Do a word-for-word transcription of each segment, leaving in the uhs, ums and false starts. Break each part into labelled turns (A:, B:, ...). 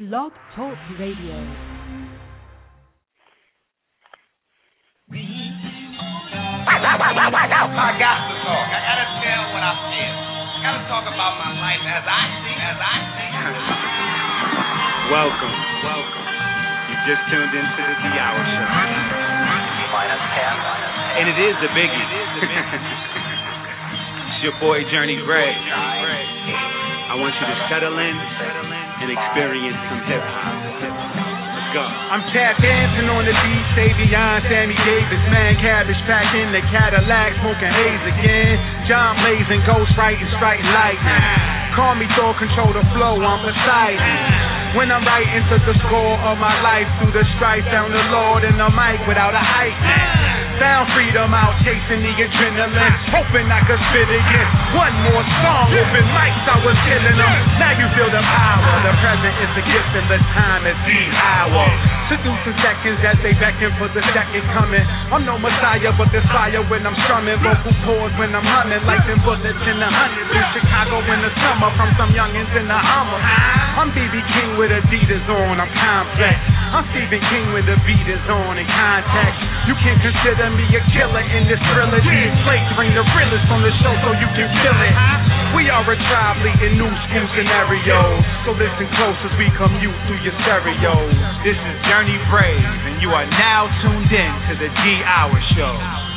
A: Blog Talk Radio.
B: I got to talk. I gotta tell what I feel. I gotta talk about my life as I see, as I see.
C: Welcome, welcome. You just tuned into the D Hour Show.
B: Minus ten.
C: And it is a biggie. It's your boy Journey Gray. I want you to settle in and experience some hip hop. Let's go.
D: I'm tap dancing on the beat, Savion, Sammy Davis, man, cabbage packing the Cadillac, smoking haze again. John blazing, ghost writing, striking lightning. Call me Thor, control the flow, I'm Poseidon. When I'm writing to the score of my life, through the strife, found the Lord in the mic without a hype. Found freedom out chasing the adrenaline, hoping I could spit again. One more song, open mics, I was killing them. Now you feel the power. The present is the gift and the time is the hour. Seducing seconds as they beckon for the second coming. I'm no messiah, but there's fire when I'm strumming. Vocal cords when I'm humming, like them bullets in the hundreds. In Chicago in the summer, from some youngins in the Hummer. I'm B B King with Adidas on, I'm complex. I'm Stephen King when the beat is on in context. You can consider me a killer in this trilogy. Slate bring the realest on the show so you can feel it. We are a tribe leading new school scenarios. So listen close as we commute through your stereos.
C: This is Journey Brave, and you are now tuned in to the D Hour Show.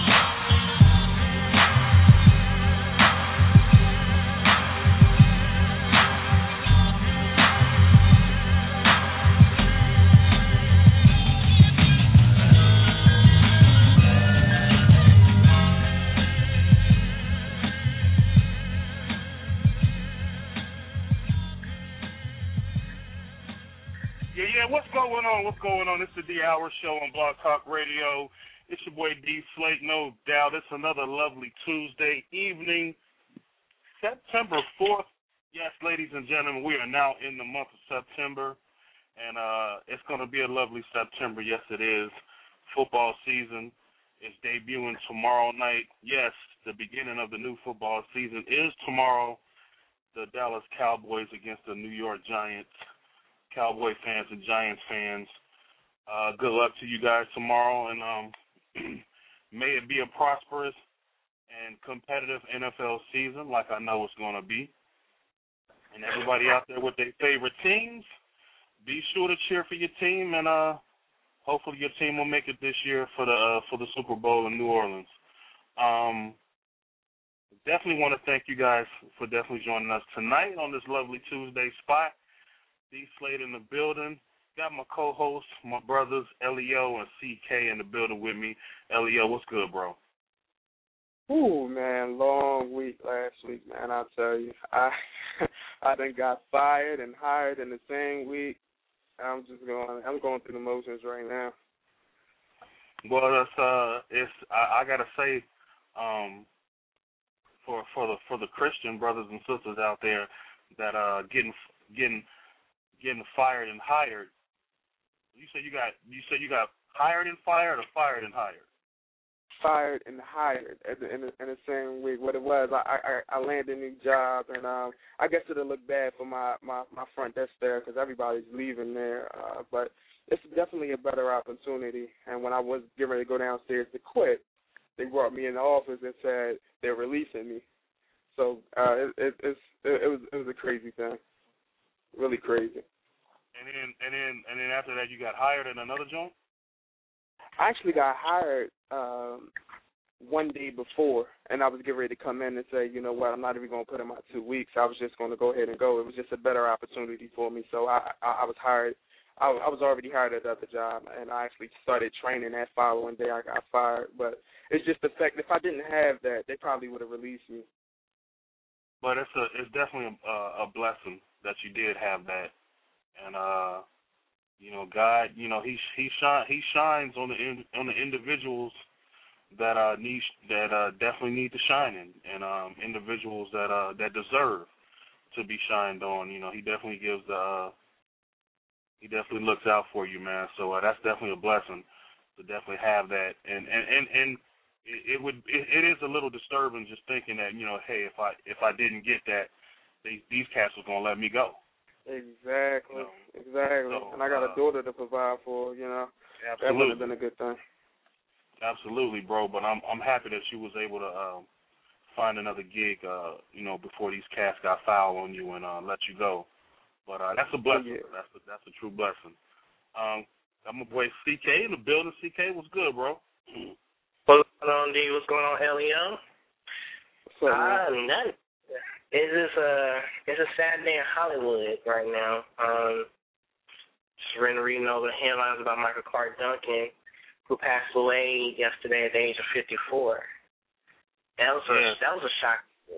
E: What's going on? What's going on? It's the D Hour Show on Blog Talk Radio. It's your boy D Slate, no doubt. It's another lovely Tuesday evening, September fourth. Yes, ladies and gentlemen, we are now in the month of September, and uh, it's going to be a lovely September. Yes, it is. Football season is debuting tomorrow night. Yes, the beginning of the new football season is tomorrow. The Dallas Cowboys against the New York Giants. Cowboy fans and Giants fans, uh, good luck to you guys tomorrow, and um, may it be a prosperous and competitive N F L season like I know it's going to be. And everybody out there with their favorite teams, be sure to cheer for your team, and uh, hopefully your team will make it this year for the uh, for the Super Bowl in New Orleans. Um, definitely want to thank you guys for definitely joining us tonight on this lovely Tuesday spot. D Slate in the building. Got my co-hosts, my brothers, Elio and C K in the building with me. Elio, what's good, bro?
F: Ooh, man, long week last week, man, I'll tell you. I I done got fired and hired in the same week. I'm just going, I'm going through the motions right now.
E: Well, it's, uh, it's, I, I got to say, um, for, for the, for the Christian brothers and sisters out there that, uh, getting, getting, getting fired and hired. You said you got you said you got hired and fired or fired and hired?
F: Fired and hired in the, in the, in the same week. What it was, I, I I landed a new job, and um I guess it'll look bad for my, my, my front desk there because everybody's leaving there. Uh, but it's definitely a better opportunity. And when I was getting ready to go downstairs to quit, they brought me in the office and said they're releasing me. So uh, it, it, it's it, it was it was a crazy thing, really crazy.
E: And then, and then, and then after that, you got hired in another joint?
F: I actually got hired um, one day before, and I was getting ready to come in and say, you know what, I'm not even going to put in my two weeks. I was just going to go ahead and go. It was just a better opportunity for me. So I, I, I was hired. I, I was already hired at the other job, and I actually started training that following day. I got fired. But it's just the fact, if I didn't have that, they probably would have released me.
E: But it's a, it's definitely a, a blessing that you did have that. And uh, you know, God, you know, he he shine he shines on the in, on the individuals that uh need that uh definitely need to shine in, and um individuals that uh that deserve to be shined on. You know, he definitely gives the uh, he definitely looks out for you, man. So uh, that's definitely a blessing to definitely have that. And and and, and it, it would it, it is a little disturbing just thinking that, you know, hey, if I if I didn't get that, these these cats was gonna let me go.
F: Exactly,
E: you know?
F: exactly. and I got
E: uh,
F: a daughter to provide for. You know,
E: absolutely.
F: That would have been a good thing.
E: Absolutely, bro. But I'm I'm happy that you was able to um, find another gig, uh, you know, before these cats got foul on you and uh, let you go. But uh, that's a blessing.
F: Yeah.
E: That's a, that's a true blessing. Um, I'm my boy C K in the building. C K, what's good, bro?
A: What's going on, D? What's going on, Elio?
F: What's up,
A: Ah,
F: man?
A: nothing. It's just a it's a sad day in Hollywood right now. Um, just been reading over the headlines about Michael Clark Duncan, who passed away yesterday at the age of fifty-four. That was a
E: Yeah.
A: that was a shock.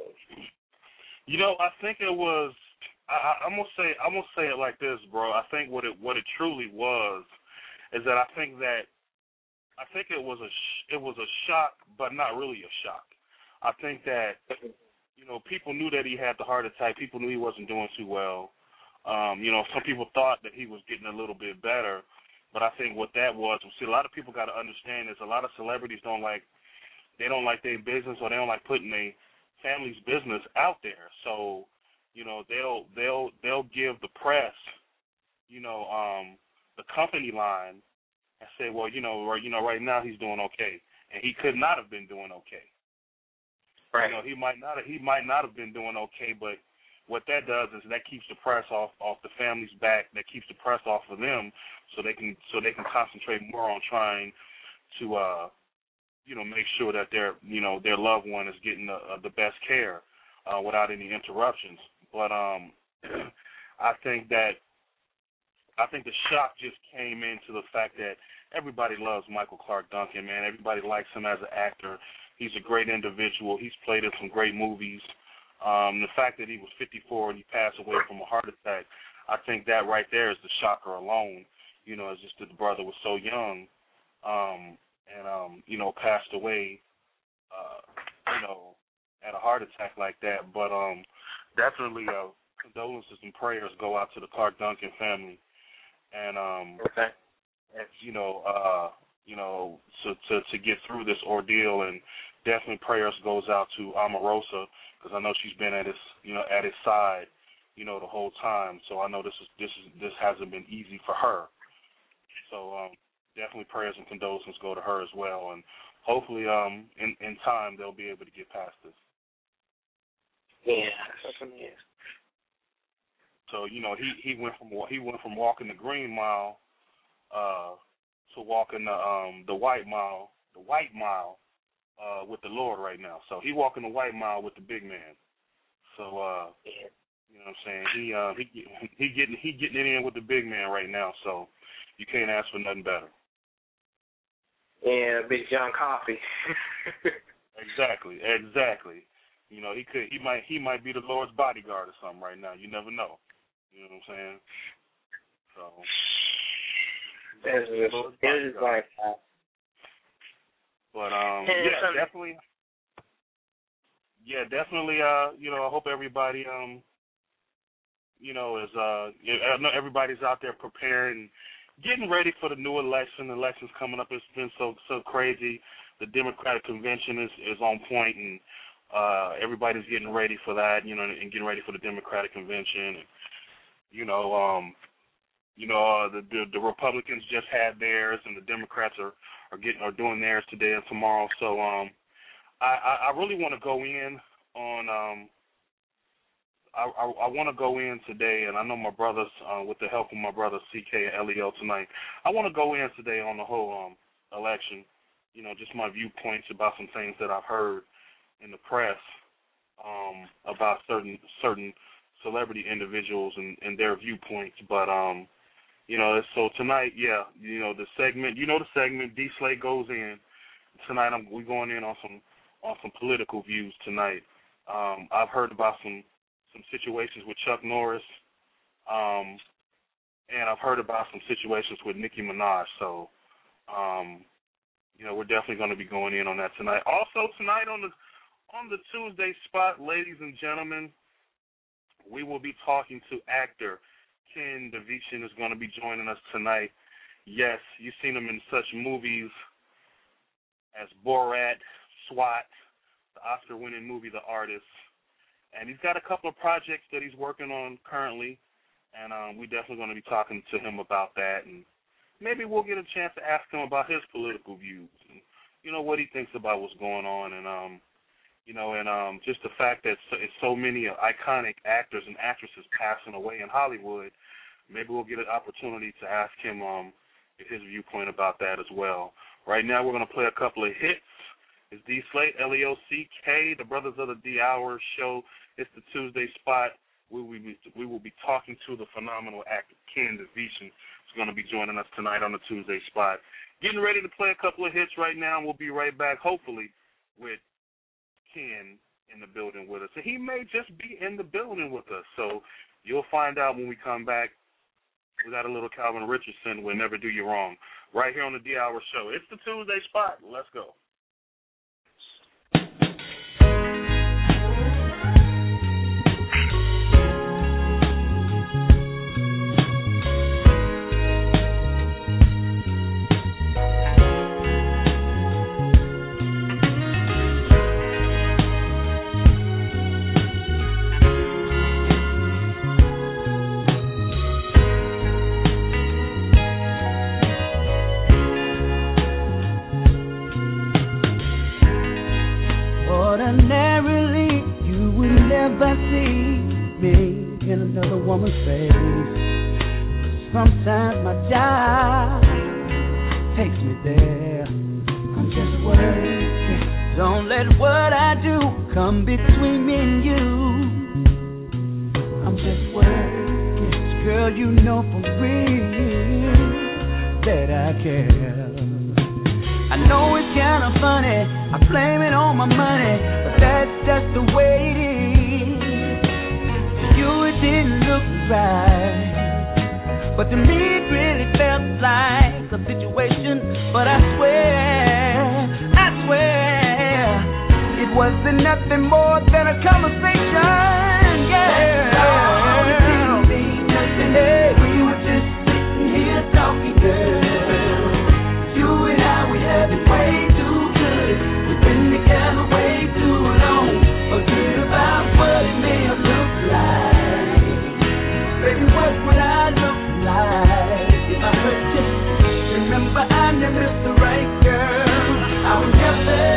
E: You know, I think it was. I, I'm gonna say I'm gonna say it like this, bro. I think what it what it truly was is that I think that I think it was a sh- it was a shock, but not really a shock. I think that you know people knew that he had the heart attack. People knew he wasn't doing too well. Um, you know, some people thought that he was getting a little bit better, but I think what that was. See, a lot of people got to understand is a lot of celebrities don't like they don't like their business or they don't like putting their family's business out there. So you know, they'll they'll they'll give the press, you know, um, the company line and say, well, you know, right, you know, right now he's doing okay, and he could not have been doing okay.
A: Right.
E: You know, he might not have, he might not have been doing okay, but what that does is that keeps the press off off the family's back. That keeps the press off of them, so they can so they can concentrate more on trying to, uh, you know, make sure that their you know their loved one is getting the, uh, the best care uh, without any interruptions. But um, I think that I think the shock just came into the fact that everybody loves Michael Clark Duncan, man. Everybody likes him as an actor. He's a great individual. He's played in some great movies. Um, the fact that he was fifty-four and he passed away from a heart attack, I think that right there is the shocker alone. You know, it's just that the brother was so young um, and, um, you know, passed away, uh, you know, at a heart attack like that. But um, definitely uh, condolences and prayers go out to the Clark Duncan family. And, um,
A: Okay.
E: and, you know, uh, you know, to, to to get through this ordeal, and definitely prayers goes out to Omarosa, because I know she's been at his, you know, at his side, you know, the whole time. So I know this is this is this hasn't been easy for her. So um, definitely prayers and condolences go to her as well, and hopefully, um, in in time they'll be able to get past this.
A: Yeah. Definitely.
E: So you know, he he went from he went from walking the green mile, uh, to walking the um the white mile, the white mile, uh, with the Lord right now. So he walking the white mile with the big man. So uh,
A: Yeah.
E: you know what I'm saying? He uh he he getting he getting it in with the big man right now. So you can't ask for nothing better.
A: Yeah, Big John Coffee.
E: Exactly, exactly. You know, he could he might he might be the Lord's bodyguard or something right now. You never know. You know what I'm saying? So
A: That's just, it's just like that.
E: But um,
A: And
E: yeah,
A: some-
E: definitely, yeah, definitely. Uh, you know, I hope everybody, um, you know, is uh, I know everybody's out there preparing, getting ready for the new election. The election's coming up. It's been so so crazy. The Democratic convention is is on point, and uh, everybody's getting ready for that. You know, and getting ready for the Democratic convention. And, you know, um, you know, uh, the, the the Republicans just had theirs, and the Democrats are. are getting are doing theirs today and tomorrow. So um, I, I, I really want to go in on um, I I, I want to go in today, and I know my brothers, uh, with the help of my brothers C K and L E O tonight, I want to go in today on the whole um election. You know, just my viewpoints about some things that I've heard in the press um about certain certain celebrity individuals and, and their viewpoints, but um. You know, so tonight, yeah, you know the segment. You know the segment. D Slate goes in tonight. I'm we going in on some on some political views tonight. Um, I've heard about some some situations with Chuck Norris, um, and I've heard about some situations with Nicki Minaj. So, um, you know, we're definitely going to be going in on that tonight. Also tonight on the on the Tuesday spot, ladies and gentlemen, we will be talking to actor Ken DeVichin is going to be joining us tonight. Yes, you've seen him in such movies as Borat, SWAT, the Oscar-winning movie The Artist, and he's got a couple of projects that he's working on currently, and um, we're definitely going to be talking to him about that, and maybe we'll get a chance to ask him about his political views and, you know, what he thinks about what's going on, and, um, you know, and um, just the fact that so, so many iconic actors and actresses passing away in Hollywood, maybe we'll get an opportunity to ask him um, his viewpoint about that as well. Right now we're going to play a couple of hits. It's D Slate, L E O C K, the Brothers of the D Hour show. It's the Tuesday spot. We will be, we will be talking to the phenomenal actor Ken DeVetian. He's going to be joining us tonight on the Tuesday spot. Getting ready to play a couple of hits right now. We'll be right back, hopefully, with Ken in the building with us. And he may just be in the building with us. So you'll find out when we come back. We got a little Calvin Richardson, We'll Never Do You Wrong, right here on the D Hour show. It's the Tuesday spot. Let's go.
G: Another woman's face. Sometimes my job takes me there. I'm just working. Don't let what I do come between me and you. I'm just working. Girl, you know for real that I care. I know it's kind of funny, I blame it on my money, but that's just the way it is. It didn't look right, but to me it really felt like a situation. But I swear, I swear, it wasn't nothing more than a conversation. Yeah, all it didn't mean nothing. Hey, we were just sitting here talking, girl. You and I, we have been way too good. We've been together way too long. Forget about what it may have looked like. Baby, what would I look like if I hurt you? Remember, I never missed the right girl. I would never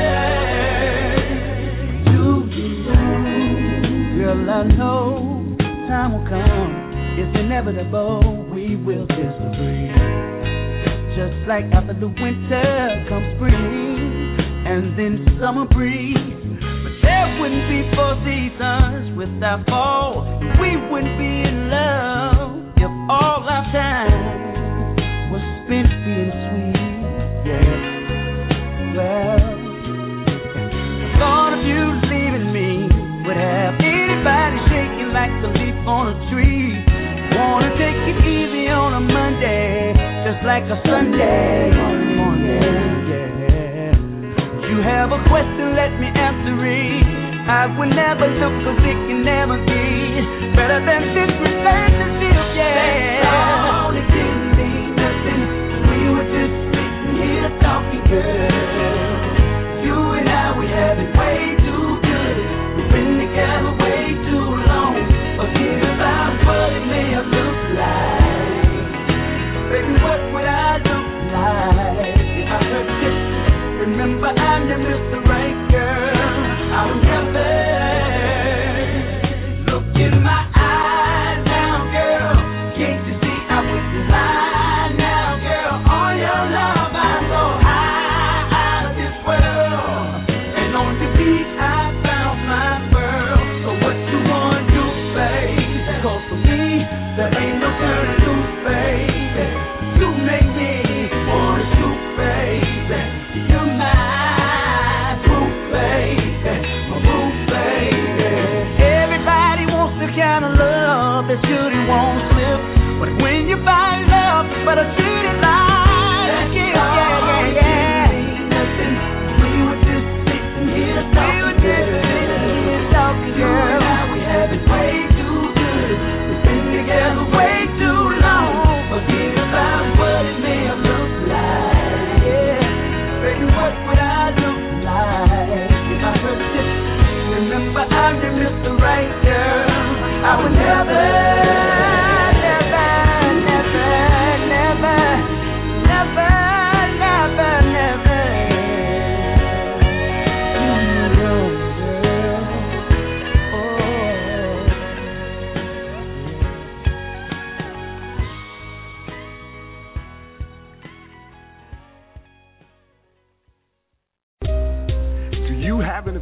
G: do you wrong. Girl, I know time will come. It's inevitable. We will disagree. Just like after the winter comes spring, and then summer breeze. There wouldn't be four seasons without fall. We wouldn't be in love if all our time was spent being sweet. Yeah. Well, the thought of you leaving me would have anybody shaking like a leaf on a tree. Wanna take it easy on a Monday, just like a Sunday morning. Yeah. You have a question, let me answer it. I would never look for it can never be better than this relationship, yeah. That's all, it didn't mean nothing. We were just sitting here talking, girl. You and I, we have it way too good. We've been together way too long. Forget about what it may have looked like. Baby, what would I look like if I hurt you? Remember, I never missed the right girl. I would never look in my eyes now, girl. Can't you see I wouldn't lie now, girl? All your love, I go high out of this world. And on the beach, I found my pearl. So what you wanna do, baby? Cause for me, there ain't no turning loose, baby. You make me wanna shoot, baby. That should and won't slip, but when you find love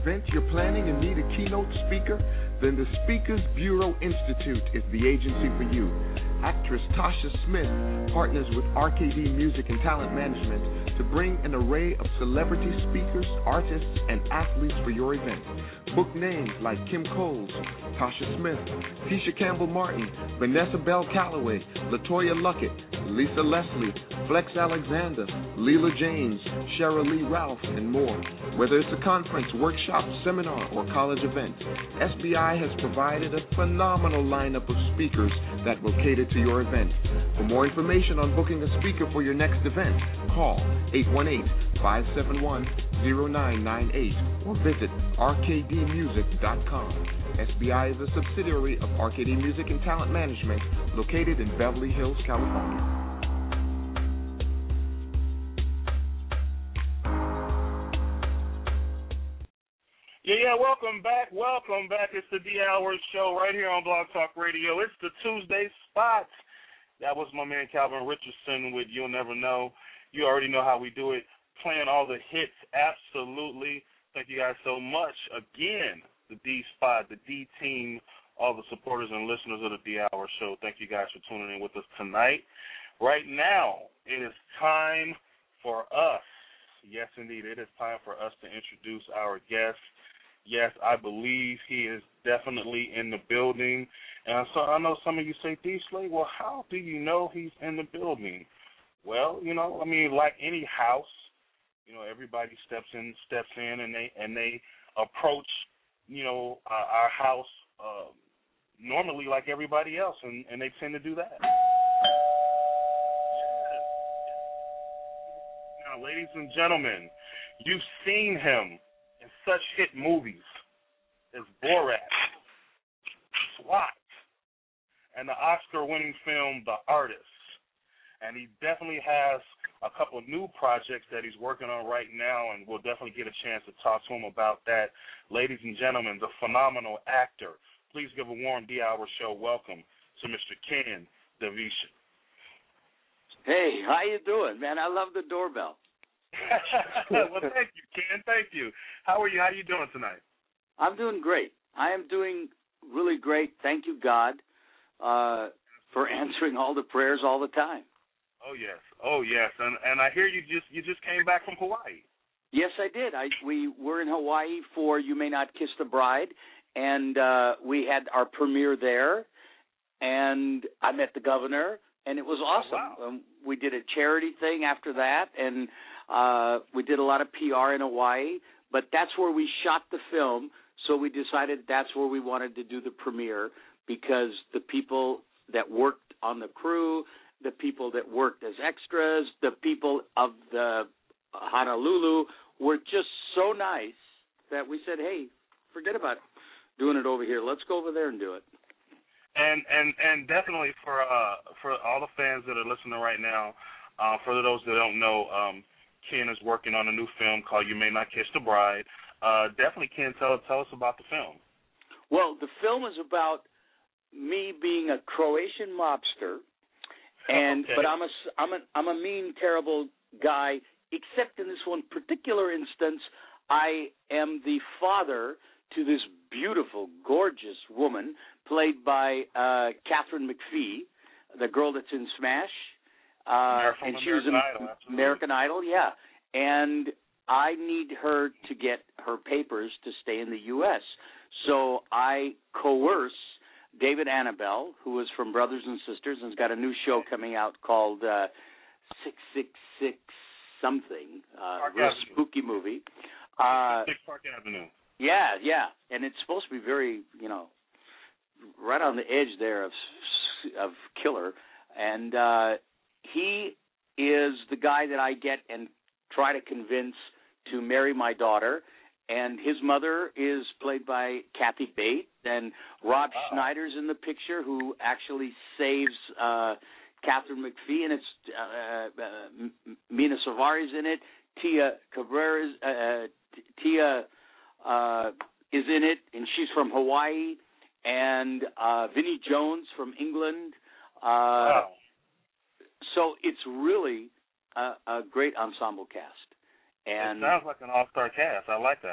H: event you're planning and need a keynote speaker? Then the Speakers Bureau Institute is the agency for you. Actress Tasha Smith partners with R K D Music and Talent Management to bring an array of celebrity speakers, artists, and athletes for your event. Book names like Kim Coles, Tasha Smith, Tisha Campbell-Martin, Vanessa Bell Calloway, LaToya Luckett, Lisa Leslie, Flex Alexander, Leela James, Cheryl Lee Ralph, and more. Whether it's a conference, workshop, seminar, or college event, S B I has provided a phenomenal lineup of speakers that will cater to your event. For more information on booking a speaker for your next event, call eight one eight, five seven one, zero nine nine eight or visit R K D music dot com. S B I is a subsidiary of R K D Music and Talent Management located in Beverly Hills, California.
E: Yeah, yeah, welcome back. Welcome back. It's the D Hours Show right here on Blog Talk Radio. It's the Tuesday spot. That was my man Calvin Richardson with You'll Never Know. You already know how we do it. Playing all the hits, absolutely. Thank you guys so much. Again, the D spot, the D team, all the supporters and listeners of the D Hour Show. Thank you guys for tuning in with us tonight. Right now, it is time for us. Yes, indeed, it is time for us to introduce our guest. Yes, I believe he is definitely in the building. And so I know some of you say, D. Slade, well, how do you know he's in the building? Well, you know, I mean, like any house, you know, everybody steps in, steps in, and they and they approach, you know, uh, our house uh, normally like everybody else, and, and they tend to do that. Yes. Now, ladies and gentlemen, you've seen him in such hit movies as Borat, SWAT, and the Oscar-winning film The Artist. And he definitely has a couple of new projects that he's working on right now, and we'll definitely get a chance to talk to him about that. Ladies and gentlemen, the phenomenal actor. Please give a warm D-Hour Show welcome to Mister Ken Davisha.
I: Hey, how you doing, man? I love the doorbell.
E: Well, thank you, Ken. Thank you. How are you? How are you doing tonight?
I: I'm doing great. I am doing really great. Thank you, God, uh, for answering all the prayers all the time.
E: Oh yes, oh yes, and and I hear you just you just came back from Hawaii.
I: Yes, I did. I we were in Hawaii for You May Not Kiss the Bride, and uh, we had our premiere there, and I met the governor, and it was awesome.
E: Oh, wow.
I: um, we did a charity thing after that, and uh, we did a lot of P R in Hawaii, but that's where we shot the film, so we decided that's where we wanted to do the premiere because the people that worked on the crew, the people that worked as extras, the people of the Honolulu were just so nice that we said, hey, forget about doing it over here. Let's go over there and do it.
E: And and, and definitely for uh, for all the fans that are listening right now, uh, for those that don't know, um, Ken is working on a new film called You May Not Kiss the Bride. Uh, definitely, Ken, tell, tell us about the film.
I: Well, the film is about me being a Croatian mobster, and
E: okay.
I: but I'm a I'm a I'm a mean, terrible guy. Except in this one particular instance, I am the father to this beautiful, gorgeous woman played by uh, Catherine McPhee, the girl that's in Smash, uh, and she was in
E: Idol,
I: American Idol, yeah. And I need her to get her papers to stay in the U S So I coerce David Annabelle, who is from Brothers and Sisters and has got a new show coming out called uh, six six six something, uh, real spooky movie. Uh,
E: Six Park Avenue.
I: Yeah, yeah, and it's supposed to be very, you know, right on the edge there of of killer. And uh, he is the guy that I get and try to convince to marry my daughter. And his mother is played by Kathy Bates, and Rob wow. Schneider's in the picture, who actually saves uh, Catherine McPhee, and it's uh, uh, Mina Savari's in it. Tia Cabrera's uh, Tia uh, is in it, and she's from Hawaii. And uh, Vinnie Jones from England. Uh,
E: wow.
I: So it's really a, a great ensemble cast. And
E: it sounds like an all-star cast. I like that.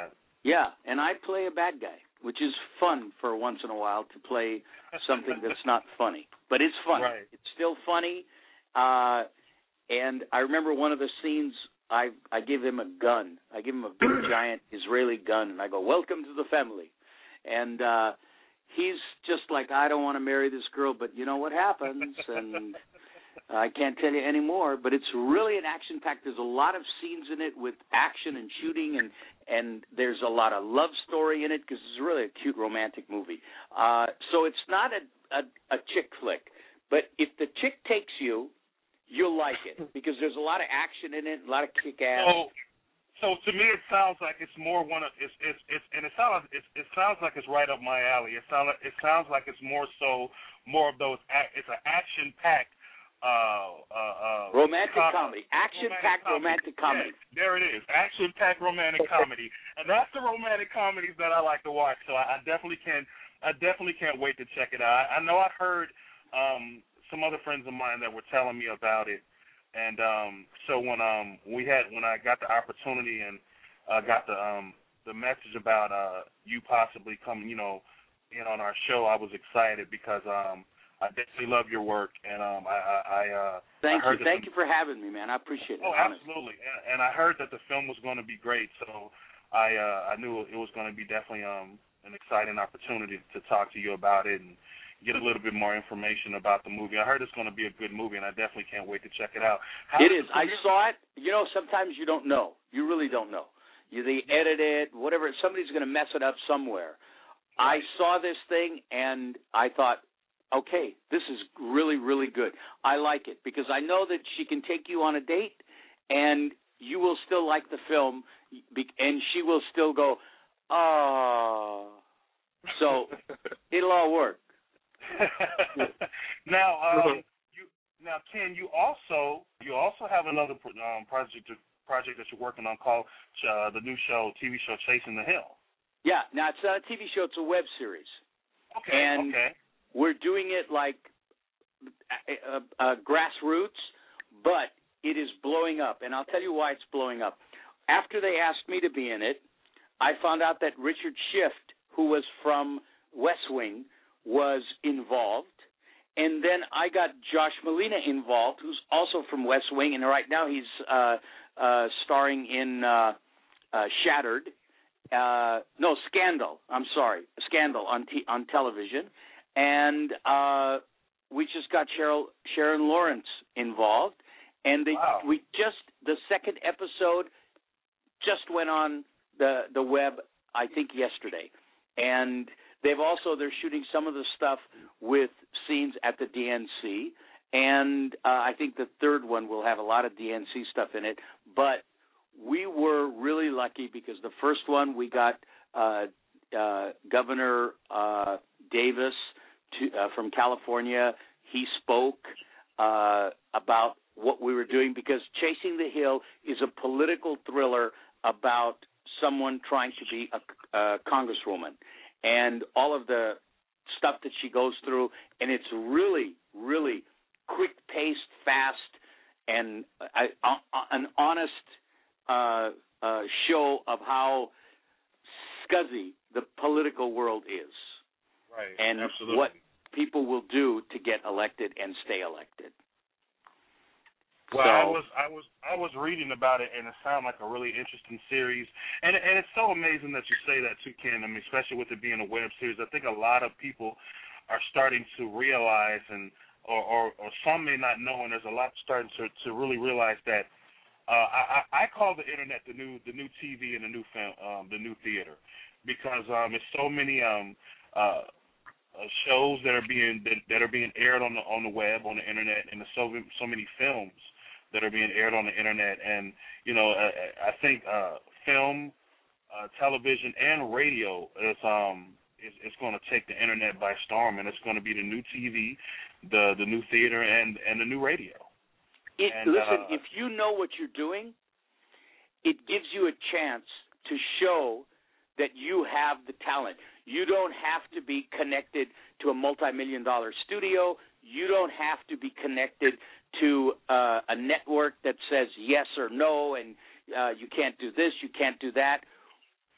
I: Yeah, and I play a bad guy, which is fun for once in a while to play something that's not funny. But it's funny.
E: Right.
I: It's still funny. Uh, and I remember one of the scenes, I I give him a gun. I give him a big, giant Israeli gun, and I go, welcome to the family. And uh, he's just like, I don't want to marry this girl, but you know what happens, and I can't tell you anymore. But it's really an action-packed. There's a lot of scenes in it with action and shooting, and, and there's a lot of love story in it because it's really a cute romantic movie. Uh, so it's not a, a, a chick flick. But if the chick takes you, you'll like it because there's a lot of action in it, a lot of kick-ass.
E: So, so to me, it sounds like it's more one of it's it's, it's and it sounds it's, it sounds like it's right up my alley. It sounds it sounds like it's more so more of those. It's an action-packed. Uh, uh, uh,
I: romantic
E: com-
I: comedy, action-packed romantic comedy.
E: Yes, there it is, action-packed romantic comedy, and that's the romantic comedies that I like to watch. So I, I definitely can, I definitely can't wait to check it out. I, I know I heard um, some other friends of mine that were telling me about it, and um, so when um we had when I got the opportunity and uh, got the um the message about uh you possibly coming, you know, in on our show, I was excited because um. I definitely love your work, and um, I, I, I uh,
I: thank
E: I heard
I: you, thank
E: the,
I: you for having me, man. I appreciate it.
E: Oh,
I: honestly.
E: absolutely, and, and I heard that the film was going to be great, so I, uh, I knew it was going to be definitely um, an exciting opportunity to talk to you about it and get a little bit more information about the movie. I heard it's going to be a good movie, and I definitely can't wait to check it out. How
I: it is. I saw it. You know, sometimes you don't know. You really don't know. You they edit it, whatever. Somebody's going to mess it up somewhere. Right. I saw this thing, and I thought, okay, this is really, really good. I like it because I know that she can take you on a date and you will still like the film and she will still go, oh. So it'll all work.
E: now, um, you, now, Ken, you also you also have another um, project project that you're working on called uh, the new show, T V show, Chasing the Hill.
I: Yeah, now it's not a T V show, it's a web series.
E: Okay,
I: and
E: okay.
I: We're doing it like uh, uh, grassroots, but it is blowing up. And I'll tell you why it's blowing up. After they asked me to be in it, I found out that Richard Schiff, who was from West Wing, was involved. And then I got Josh Molina involved, who's also from West Wing, and right now he's uh, uh, starring in uh, uh, Shattered. Uh, no, Scandal. I'm sorry, Scandal on t- on television. And uh, we just got Cheryl, Sharon Lawrence involved, and they,
E: wow.
I: we just the second episode just went on the the web, I think yesterday, and they've also they're shooting some of the stuff with scenes at the D N C, and uh, I think the third one will have a lot of D N C stuff in it. But we were really lucky because the first one we got uh, uh, Governor uh, Davis. To, uh, from California, he spoke uh, about what we were doing because Chasing the Hill is a political thriller about someone trying to be a, a congresswoman and all of the stuff that she goes through, and it's really, really quick-paced, fast, and uh, an honest uh, uh, show of how scuzzy the political world is.
E: Right,
I: and
E: absolutely.
I: What people will do to get elected and stay elected.
E: Well,
I: so,
E: I was I was I was reading about it, and it sounded like a really interesting series. And and it's so amazing that you say that too, Ken. I mean, especially with it being a web series. I think a lot of people are starting to realize, and or or, or some may not know, and there's a lot starting to to really realize that. Uh, I I call the internet the new the new T V and the new film, um, the new theater, because um, it's so many um. Uh, Uh, shows that are being that, that are being aired on the on the web, on the internet, and the so so many films that are being aired on the internet. And you know, I, I think uh, film, uh, television, and radio is um is, is going to take the internet by storm, and it's going to be the new T V, the the new theater, and and the new radio.
I: It,
E: and,
I: listen,
E: uh,
I: if you know what you're doing, it gives you a chance to show that you have the talent. You don't have to be connected to a multi-million dollar studio. You don't have to be connected to uh, a network that says yes or no, and uh, you can't do this, you can't do that.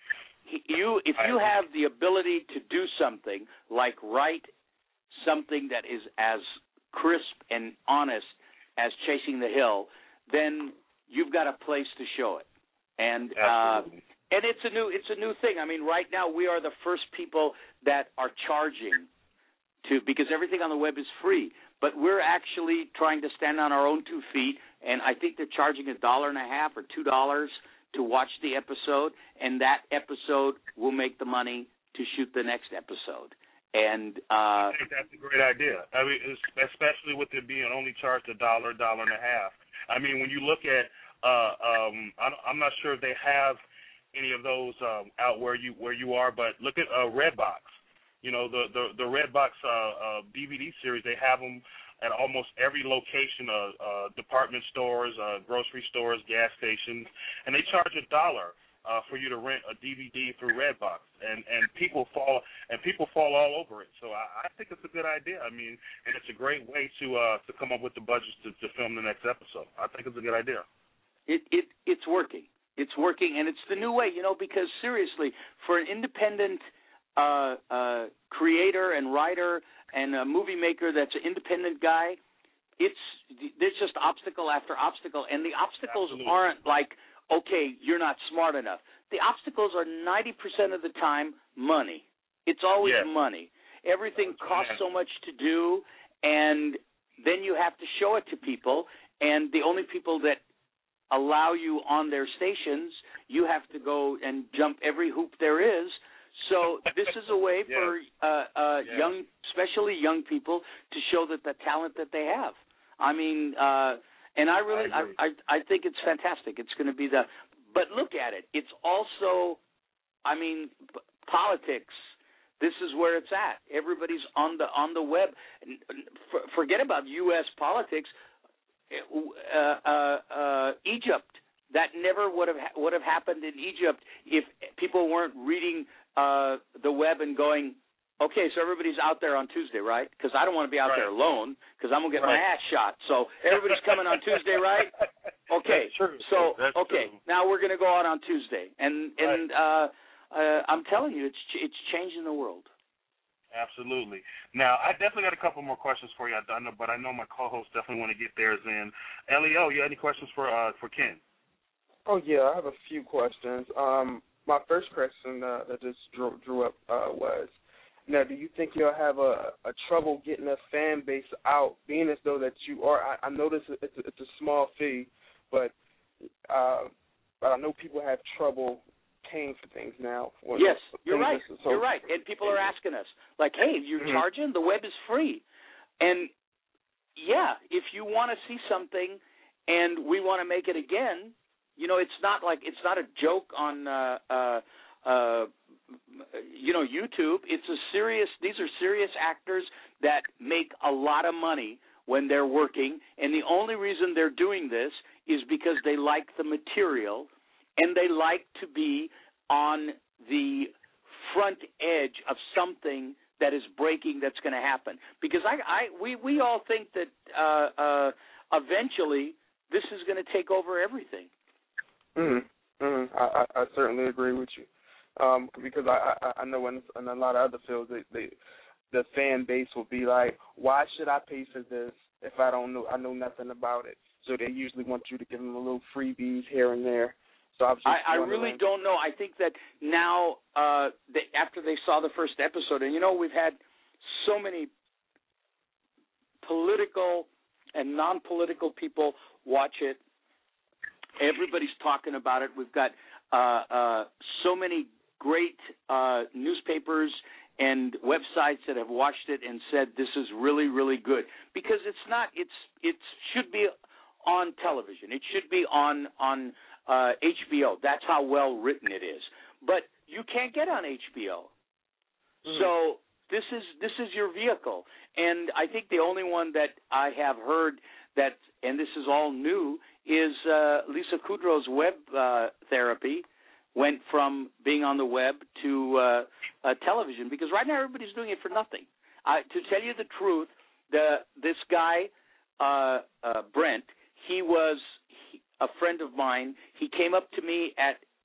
I: you if you have the ability to do something like write something that is as crisp and honest as Chasing the Hill, then you've got a place to show it. And uh, and it's a new it's a new thing. I mean, right now we are the first people that are charging to because everything on the web is free. But we're actually trying to stand on our own two feet, and I think they're charging a dollar and a half or two dollars to watch the episode, and that episode will make the money to shoot the next episode. And uh,
E: I think that's a great idea. I mean, especially with it being only charged a dollar, dollar and a half. I mean, when you look at, uh, um, I'm not sure if they have any of those um, out where you where you are, but look at uh, Redbox. You know, the the, the Redbox uh, uh, D V D series, they have them at almost every location, uh, uh, department stores, uh, grocery stores, gas stations, and they charge a dollar uh, for you to rent a D V D through Redbox, and, and people fall and people fall all over it. So I, I think it's a good idea. I mean, and it's a great way to uh, to come up with the budgets to, to film the next episode. I think it's a good idea.
I: It it it's working. It's working, and it's the new way, you know. Because seriously, for an independent Uh, uh, creator and writer and a movie maker that's an independent guy, it's there's just obstacle after obstacle, and the obstacles
E: Absolutely.
I: aren't like, okay, you're not smart enough. The obstacles are ninety percent of the time money. It's always
E: yes.
I: money. Everything costs so much to do, and then you have to show it to people, and the only people that allow you on their stations, you have to go and jump every hoop there is. So this is a way for uh, uh,
E: yeah.
I: young, especially young people, to show that the talent that they have. I mean, uh, and I really, I, I, I think it's fantastic. It's going to be the, but look at it. It's also, I mean, p- politics. This is where it's at. Everybody's on the on the web. For, forget about U S politics. Uh, uh, uh, Egypt. That never would have ha- would have happened in Egypt if people weren't reading uh, the web and going, okay, so everybody's out there on Tuesday, right? Because I don't want to be out
E: right.
I: there alone because I'm going to get
E: right.
I: my ass shot. So everybody's coming on Tuesday, right? Okay.
E: That's true.
I: So,
E: That's
I: okay,
E: true.
I: now we're going to go out on Tuesday. And, and
E: right.
I: uh, uh, I'm telling you, it's it's changing the world.
E: Absolutely. Now, I definitely got a couple more questions for you, I know, but I know my co-hosts definitely want to get theirs in. Elio, you have any questions for uh, for Ken?
F: Oh, yeah, I have a few questions. Um, my first question uh, that just drew, drew up uh, was, now, do you think you'll have a, a trouble getting a fan base out, being as though that you are? I, I notice it's a, it's a small fee, but uh, but I know people have trouble paying for things now.
I: Yes, you're right.
F: So,
I: you're right. And people are asking us, like, hey, you're
F: mm-hmm.
I: charging? The web is free. And, yeah, if you want to see something and we want to make it again, you know, it's not like it's not a joke on, uh, uh, uh, you know, YouTube. It's a serious. These are serious actors that make a lot of money when they're working, and the only reason they're doing this is because they like the material and they like to be on the front edge of something that is breaking that's going to happen. Because I, I, we, we all think that uh, uh, eventually this is going to take over everything.
F: Mm-hmm. Mm-hmm. I, I, I certainly agree with you, um, because I, I, I know in, in a lot of other fields, they, they, the fan base will be like, "Why should I pay for this if I don't know? I know nothing about it." So they usually want you to give them a little freebies here and there. So I, was just
I: I, I really don't know. I think that now, uh, they, after they saw the first episode, and you know, we've had so many political and non-political people watch it. Everybody's talking about it. We've got uh, uh, so many great uh, newspapers and websites that have watched it and said this is really, really good. Because it's not. It's it should be on television. It should be on on uh, H B O. That's how well written it is. But you can't get on H B O. Mm. So this is this is your vehicle. And I think the only one that I have heard that, and this is all new, is uh, Lisa Kudrow's web uh, therapy went from being on the web to uh, uh, television, because right now everybody's doing it for nothing. Uh, to tell you the truth, the this guy, uh, uh, Brent, he was he, a friend of mine. He came up to me at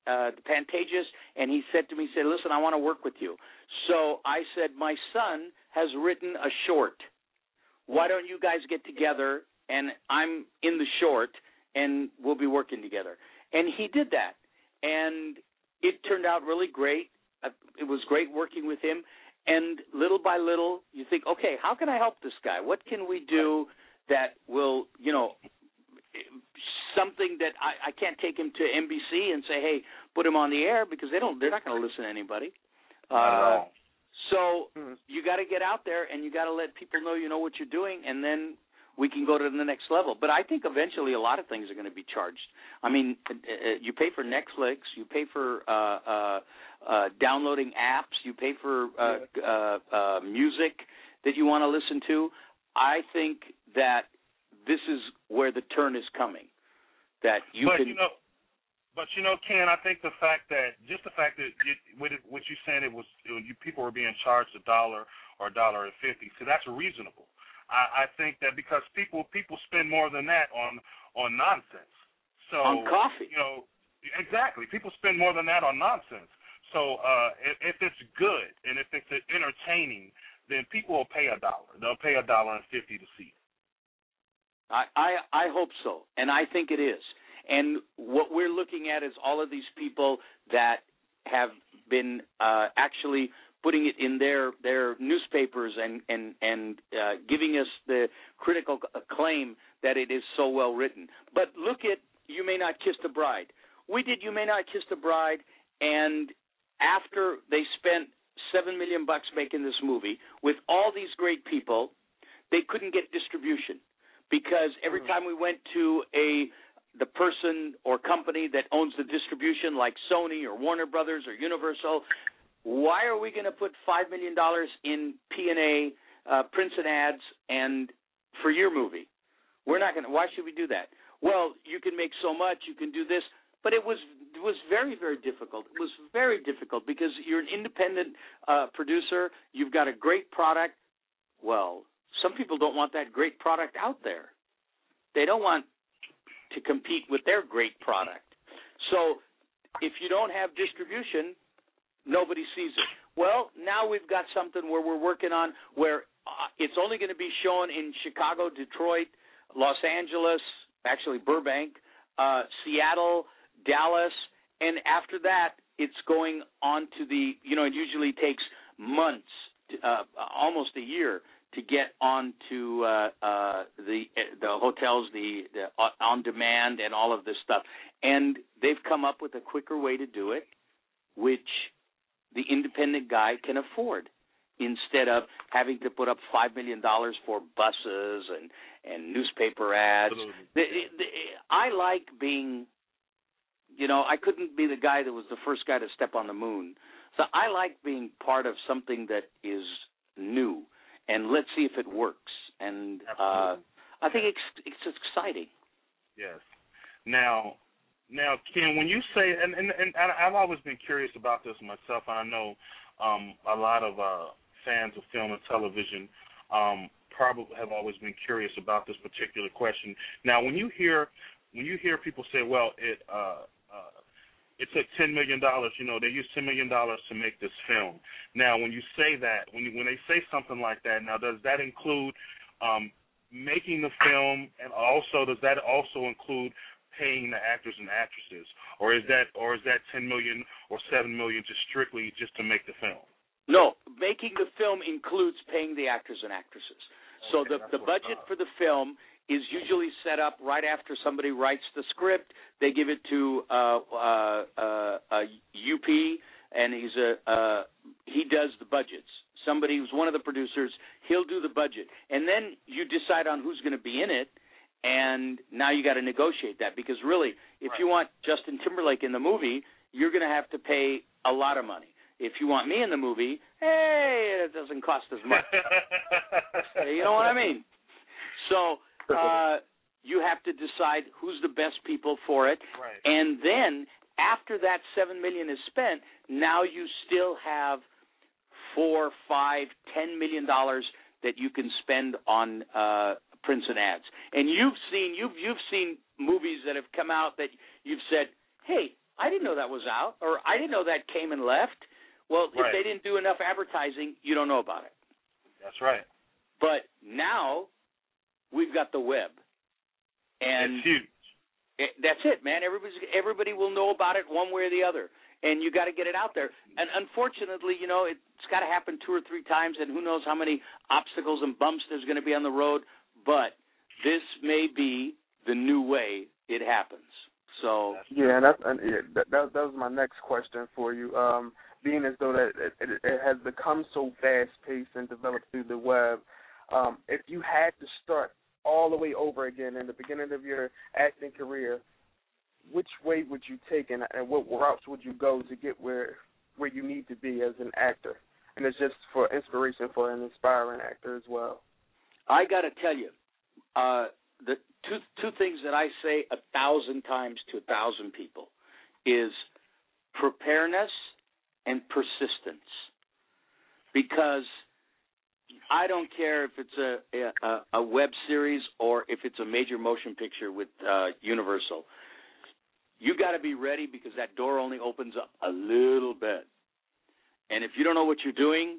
I: uh, the Pantages, and he said to me, he said, listen, I want to work with you. So I said, my son has written a short. Why don't you guys get together, and I'm in the short, and we'll be working together. And he did that, and it turned out really great. It was great working with him. And little by little, you think, okay, how can I help this guy? What can we do that will, you know, something that I, I can't take him to N B C and say, hey, put him on the air, because they don't, they're not going to listen to anybody. Uh, so mm-hmm. you got to get out there, and you got to let people know you know what you're doing, and then we can go to the next level. But I think eventually a lot of things are going to be charged. I mean, you pay for Netflix, you pay for uh, uh, uh, downloading apps, you pay for uh, uh, uh, music that you want to listen to. I think that this is where the turn is coming. That you
E: but,
I: can.
E: You know, but you know, Ken, I think the fact that just the fact that you, what, it, what you said it was it, you, people were being charged a dollar or a dollar and fifty. So that's reasonable. I, I think that because people people spend more than that on on nonsense. So
I: on coffee,
E: you know, exactly. People spend more than that on nonsense. So uh, if, if it's good and if it's entertaining, then people will pay a dollar. They'll pay a dollar and fifty to see it.
I: I, I I hope so, and I think it is. And what we're looking at is all of these people that have been uh, actually putting it in their, their newspapers and and and uh, giving us the critical acclaim that it is so well written. But look at You May Not Kiss the Bride. We did You May Not Kiss the Bride, and after they spent seven million bucks making this movie with all these great people, they couldn't get distribution because every time we went to a the person or company that owns the distribution, like Sony or Warner Brothers or Universal, why are we going to put five million dollars in P and A, uh, prints and ads, and for your movie? We're not going to. Why should we do that? Well, you can make so much, you can do this, but it was it was very, very difficult. It was very difficult because you're an independent uh, producer. You've got a great product. Well, some people don't want that great product out there. They don't want to compete with their great product. So if you don't have distribution, nobody sees it. Well, now we've got something where we're working on where uh, it's only going to be shown in Chicago, Detroit, Los Angeles, actually Burbank, uh, Seattle, Dallas, and after that it's going on to the, you know, it usually takes months, to, uh, almost a year to get onto uh, uh, the the hotels, the, the on demand, and all of this stuff. And they've come up with a quicker way to do it, which the independent guy can afford, instead of having to put up five million dollars for buses and, and newspaper ads. The, the, I like being, you know, I couldn't be the guy that was the first guy to step on the moon. So I like being part of something that is new. And let's see if it works. And uh, I think it's, it's exciting.
E: Yes. Now, now, Ken, when you say, and, and, and I've always been curious about this myself, and I know um, a lot of uh, fans of film and television um, probably have always been curious about this particular question. Now, when you hear when you hear people say, well, it uh, uh, it took ten million dollars, you know, they used ten million dollars to make this film. Now, when you say that, when you, when they say something like that, now, does that include um, making the film, and also does that also include paying the actors and actresses, or is that or is that ten million or seven million just strictly just to make the film?
I: No, making the film includes paying the actors and actresses. So
E: okay,
I: the the budget for the film is usually set up right after somebody writes the script. They give it to uh, uh, uh, uh, U P, and he's a uh, he does the budgets. Somebody who's one of the producers, he'll do the budget, and then you decide on who's going to be in it. And now you got to negotiate that, because really, if right. you want Justin Timberlake in the movie, you're going to have to pay a lot of money. If you want me in the movie, hey, it doesn't cost as much. You know what I mean? So uh, you have to decide who's the best people for it.
E: Right.
I: And then after that seven million dollars is spent, now you still have four, five, ten million dollars that you can spend on uh, prints and ads. And you've seen you've you've seen movies that have come out that you've said, hey, I didn't know that was out, or I didn't know that came and left. Well,
E: right.
I: if they didn't do enough advertising, you don't know about it.
E: That's right.
I: But now we've got the web. And
E: it's huge.
I: It, that's it, man. Everybody's, everybody will know about it one way or the other. And you got to get it out there. And unfortunately, you know, it's got to happen two or three times, and who knows how many obstacles and bumps there's going to be on the road. But this may be the new way it happens. So
F: yeah, that's and yeah, that, that that was my next question for you. Um, being as though that it, it, it has become so fast-paced and developed through the web, um, if you had to start all the way over again in the beginning of your acting career, which way would you take, and, and what routes would you go to get where where you need to be as an actor? And it's just for inspiration for an aspiring actor as well.
I: I got to tell you, uh, the two two things that I say a thousand times to a thousand people is preparedness and persistence. Because I don't care if it's a a, a web series or if it's a major motion picture with uh, Universal. You got to be ready because that door only opens up a little bit. And if you don't know what you're doing,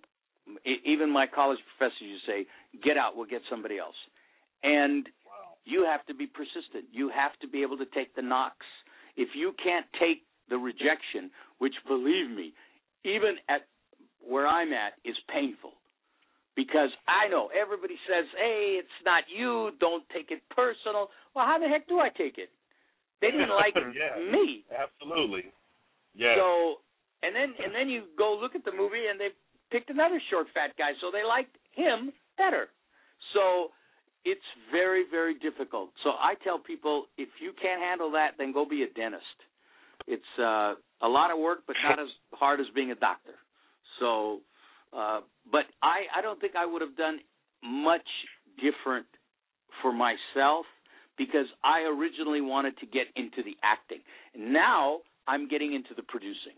I: even my college professors used to say, get out, we'll get somebody else. And you have to be persistent. You have to be able to take the knocks. If you can't take the rejection, which, believe me, even at where I'm at is painful. Because I know everybody says, hey, it's not you, don't take it personal. Well, how the heck do I take it? They didn't like
E: yeah,
I: me.
E: Absolutely. Yeah.
I: So, and then and then you go look at the movie, and they picked another short, fat guy, so they liked him better. So it's very, very difficult. So I tell people, if you can't handle that, then go be a dentist. It's uh, a lot of work, but not as hard as being a doctor. So, uh, but I, I don't think I would have done much different for myself, because I originally wanted to get into the acting. Now I'm getting into the producing.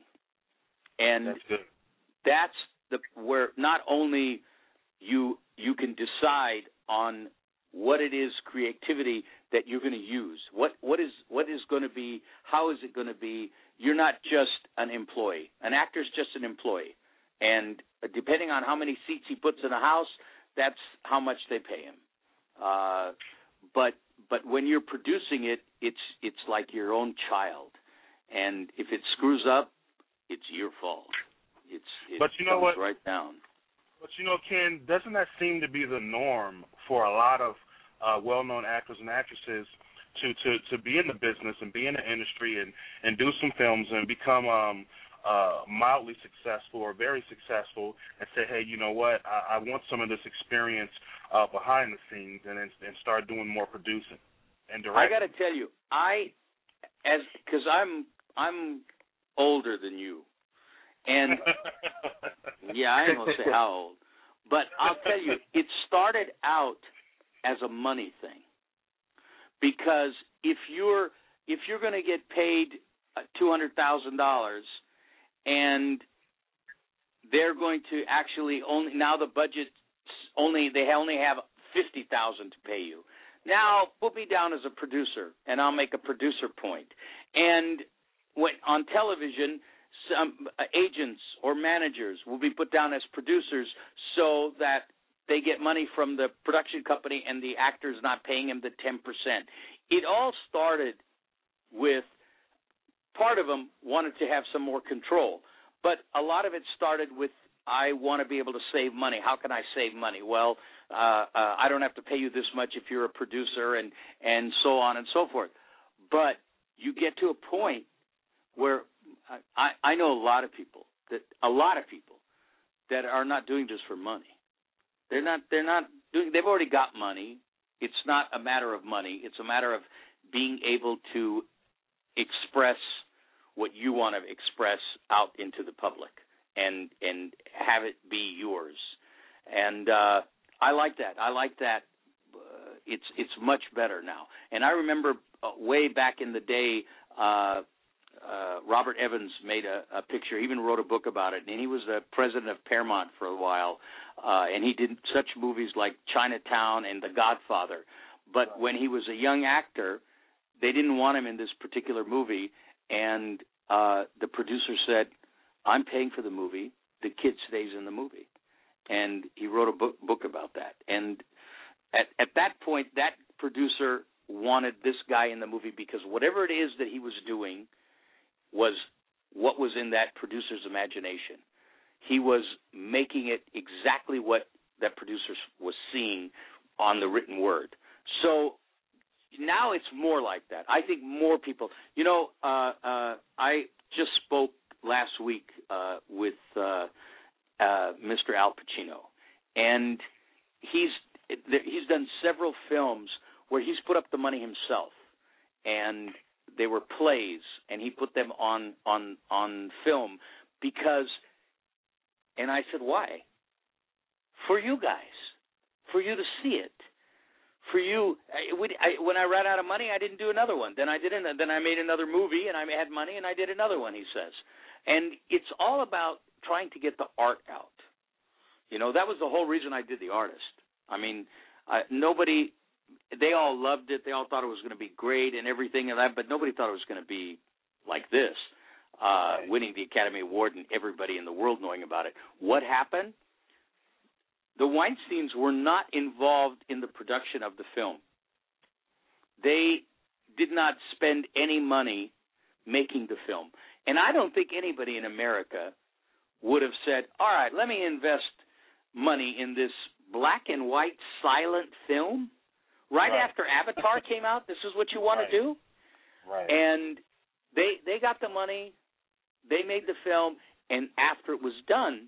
I: And
E: that's good.
I: That's the where not only you you can decide on what it is, creativity that you're going to use. What what is what is going to be, how is it going to be? You're not just an employee. An actor's just an employee. And depending on how many seats he puts in a house, that's how much they pay him. Uh, but But when you're producing it, it's it's like your own child, and if it screws up, it's your fault. It's it
E: but you know
I: comes
E: what?
I: right down.
E: But you know, Ken, doesn't that seem to be the norm for a lot of uh, well-known actors and actresses to, to, to be in the business and be in the industry and, and do some films and become um, uh, mildly successful or very successful and say, hey, you know what? I, I want some of this experience Uh, behind the scenes and and start doing more producing and directing.
I: I got to tell you, I as because I'm I'm older than you, and yeah, I ain't gonna say how old, but I'll tell you, it started out as a money thing, because if you're if you're going to get paid two hundred thousand dollars and they're going to actually only now the budget. Only they only have fifty thousand to pay you. Now put me down as a producer, and I'll make a producer point. And when on television, some agents or managers will be put down as producers, so that they get money from the production company, and the actor's not paying him the ten percent. It all started with part of them wanted to have some more control, but a lot of it started with, I want to be able to save money. How can I save money? Well, uh, uh, I don't have to pay you this much if you're a producer, and, and so on and so forth. But you get to a point where I, I know a lot of people that a lot of people that are not doing this for money. They're not. They're not doing. They've already got money. It's not a matter of money. It's a matter of being able to express what you want to express out into the public. And and have it be yours, and uh, I like that. I like that. Uh, it's it's much better now. And I remember uh, way back in the day, uh, uh, Robert Evans made a, a picture. He even wrote a book about it. And he was the president of Paramount for a while, uh, and he did such movies like Chinatown and The Godfather. But when he was a young actor, they didn't want him in this particular movie. and uh, the producer said, I'm paying for the movie. The kid stays in the movie. And he wrote a book, book about that. And at, at that point, that producer wanted this guy in the movie because whatever it is that he was doing was what was in that producer's imagination. He was making it exactly what that producer was seeing on the written word. So now it's more like that. I think more people, you know, uh, uh, I just spoke last week uh, with uh, uh, Mister Al Pacino, and he's he's done several films where he's put up the money himself, and they were plays, and he put them on on on film because, and I said, why? For you guys, for you to see it. For you, I, I, when I ran out of money, I didn't do another one. Then I did, an, then I made another movie, and I had money, and I did another one. He says, and it's all about trying to get the art out. You know, that was the whole reason I did The Artist. I mean, I, nobody, they all loved it. They all thought it was going to be great and everything, and that, but nobody thought it was going to be like this, uh, winning the Academy Award and everybody in the world knowing about it. What happened? The Weinsteins were not involved in the production of the film. They did not spend any money making the film. And I don't think anybody in America would have said, all right, let me invest money in this black and white silent film. Right, right. After Avatar came out, this is what you want right. to do?
E: Right.
I: And they they got the money, they made the film, and after it was done,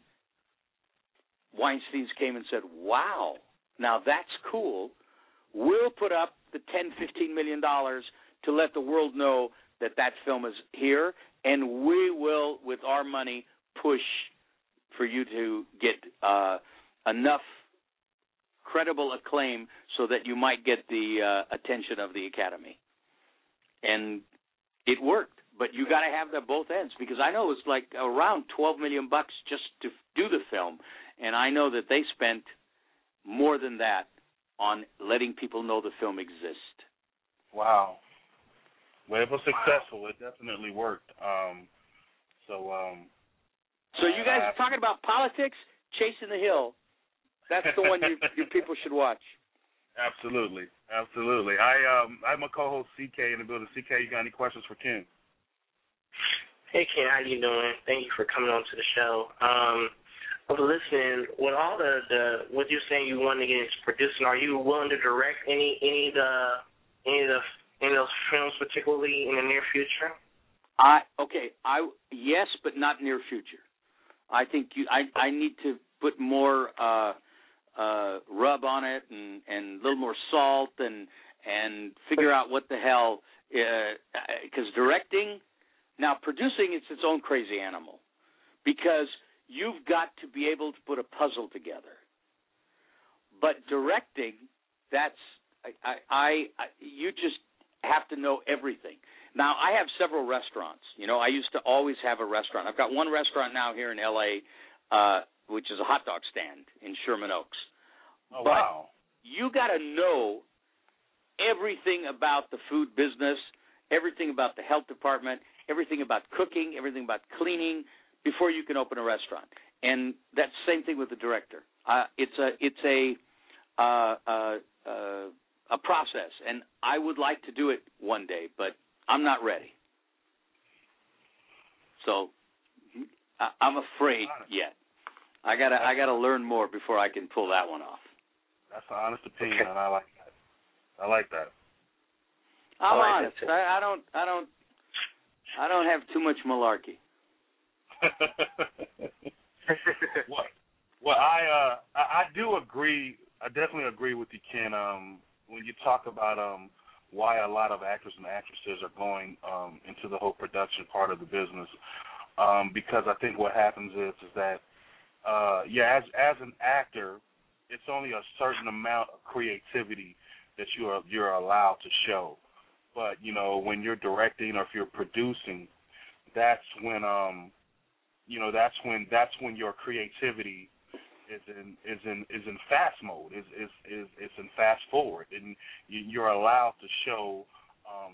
I: Weinsteins came and said, wow, now that's cool. We'll put up the ten, fifteen million dollars to let the world know that that film is here, and we will, with our money, push for you to get uh, enough credible acclaim so that you might get the uh, attention of the Academy. And it worked, but you got to have the both ends, because I know it's like around twelve million bucks just to do the film. And I know that they spent more than that on letting people know the film exists.
E: Wow. Well, it was successful. It definitely worked. Um, so, um,
I: so you guys are talking about politics? Chasing the Hill. That's the one you, you people should watch.
E: Absolutely, absolutely. I um, I'm a co-host C K in the building. C K, you got any questions for Ken?
A: Hey Ken, how you doing? Thank you for coming on to the show. Um, I was listening. With all the, the what you're saying, you want to get into producing. Are you willing to direct any any of the any of the any of those films, particularly in the near future?
I: I okay. I yes, but not near future. I think you. I I need to put more uh, uh, rub on it and, and a little more salt and and figure out what the hell. Because uh, directing, now producing, it's its own crazy animal, because you've got to be able to put a puzzle together. But directing, that's I, I, I you just have to know everything. Now, I have several restaurants. You know, I used to always have a restaurant. I've got one restaurant now here in L A, uh, which is a hot dog stand in Sherman Oaks.
E: Oh,
I: but
E: wow.
I: You got to know everything about the food business, everything about the health department, everything about cooking, everything about cleaning before you can open a restaurant. And that's the same thing with the director. Uh, it's a it's a uh, uh, uh, a process, and I would like to do it one day, but I'm not ready. So I, I'm afraid yet. I gotta I gotta learn more before I can pull that one off.
E: That's an honest opinion, okay. And I like that. I like that.
I: I'm
A: I like
I: honest. I, I don't I don't I don't have too much malarkey.
E: well, well, I uh, I, I do agree. I definitely agree with you, Ken. Um, when you talk about um, why a lot of actors and actresses are going um, into the whole production part of the business, um, because I think what happens is is that uh, yeah, as as an actor, it's only a certain amount of creativity that you are you're allowed to show. But you know, when you're directing or if you're producing, that's when um. You know, that's when that's when your creativity is in is in is in fast mode. Is is is it's in fast forward, and you, you're allowed to show um,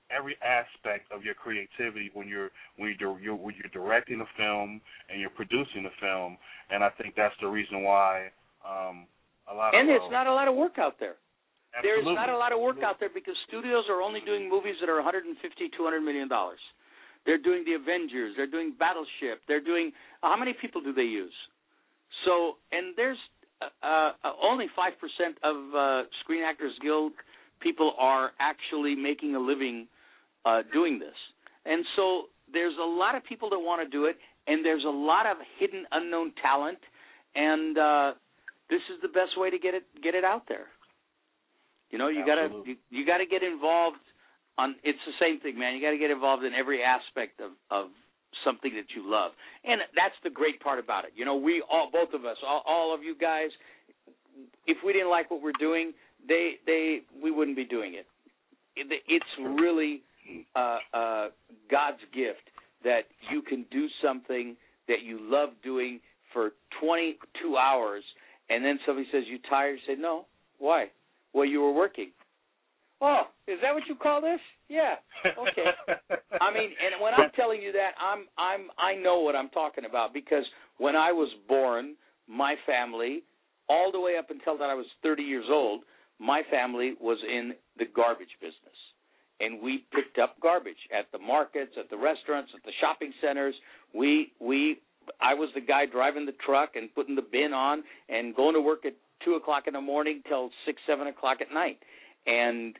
E: every aspect of your creativity when you're when you're, you're when you're directing a film and you're producing a film, and I think that's the reason why um, a lot
I: and
E: of
I: it's uh, not a lot of work out there.
E: Absolutely.
I: There's not a lot of work out there because studios are only doing movies that are one hundred fifty, two hundred million dollars. They're doing the Avengers. They're doing Battleship. They're doing how many people do they use? So and there's uh, uh, only five percent of uh, Screen Actors Guild people are actually making a living uh, doing this. And so there's a lot of people that want to do it, and there's a lot of hidden, unknown talent, and uh, this is the best way to get it get it out there. You know, you got to you, you got to get involved on. It's the same thing, man. You got to get involved in every aspect of, of something that you love, and that's the great part about it. You know, we all, both of us, all, all of you guys, if we didn't like what we're doing, they they we wouldn't be doing it. it it's really uh, uh, God's gift that you can do something that you love doing for twenty-two hours, and then somebody says, "You tired?" You say, "No." Why? Well, you were working. Oh, is that what you call this? Yeah. Okay. I mean, and when I'm telling you that, I'm I'm I know what I'm talking about because when I was born, my family, all the way up until that I was thirty years old, my family was in the garbage business. And we picked up garbage at the markets, at the restaurants, at the shopping centers. We we I was the guy driving the truck and putting the bin on and going to work at two o'clock in the morning till six, seven o'clock at night. And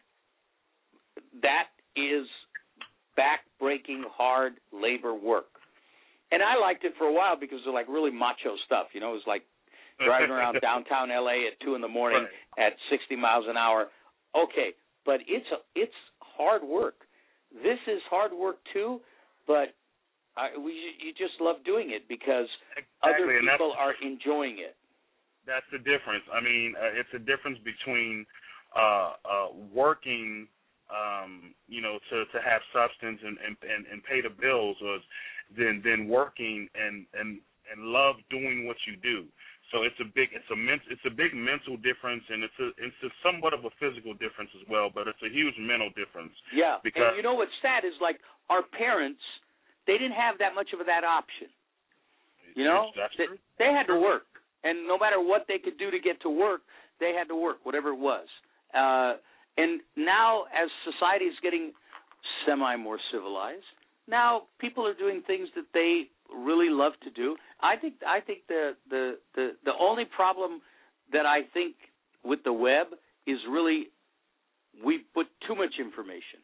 I: that is back-breaking, hard labor work. And I liked it for a while because it was like really macho stuff. You know, it was like driving around downtown L A at two in the morning right. at sixty miles an hour. Okay, but it's a, it's hard work. This is hard work too, but I, we you just love doing it because
E: exactly,
I: other people are enjoying it.
E: That's the difference. I mean, uh, it's a difference between uh, uh, working, um, you know, to, to have substance and, and, and, and pay the bills, or than than working and, and, and love doing what you do. So it's a big it's a men, it's a big mental difference, and it's a it's a somewhat of a physical difference as well, but it's a huge mental difference.
I: Yeah,
E: because
I: and you know what's sad is like our parents, they didn't have that much of that option. You know,
E: that's
I: they,
E: true.
I: they had to work, and no matter what they could do to get to work, they had to work, whatever it was. Uh, and now, as society is getting semi more civilized, now people are doing things that they really love to do. I think I think the, the the the only problem that I think with the web is really we put too much information.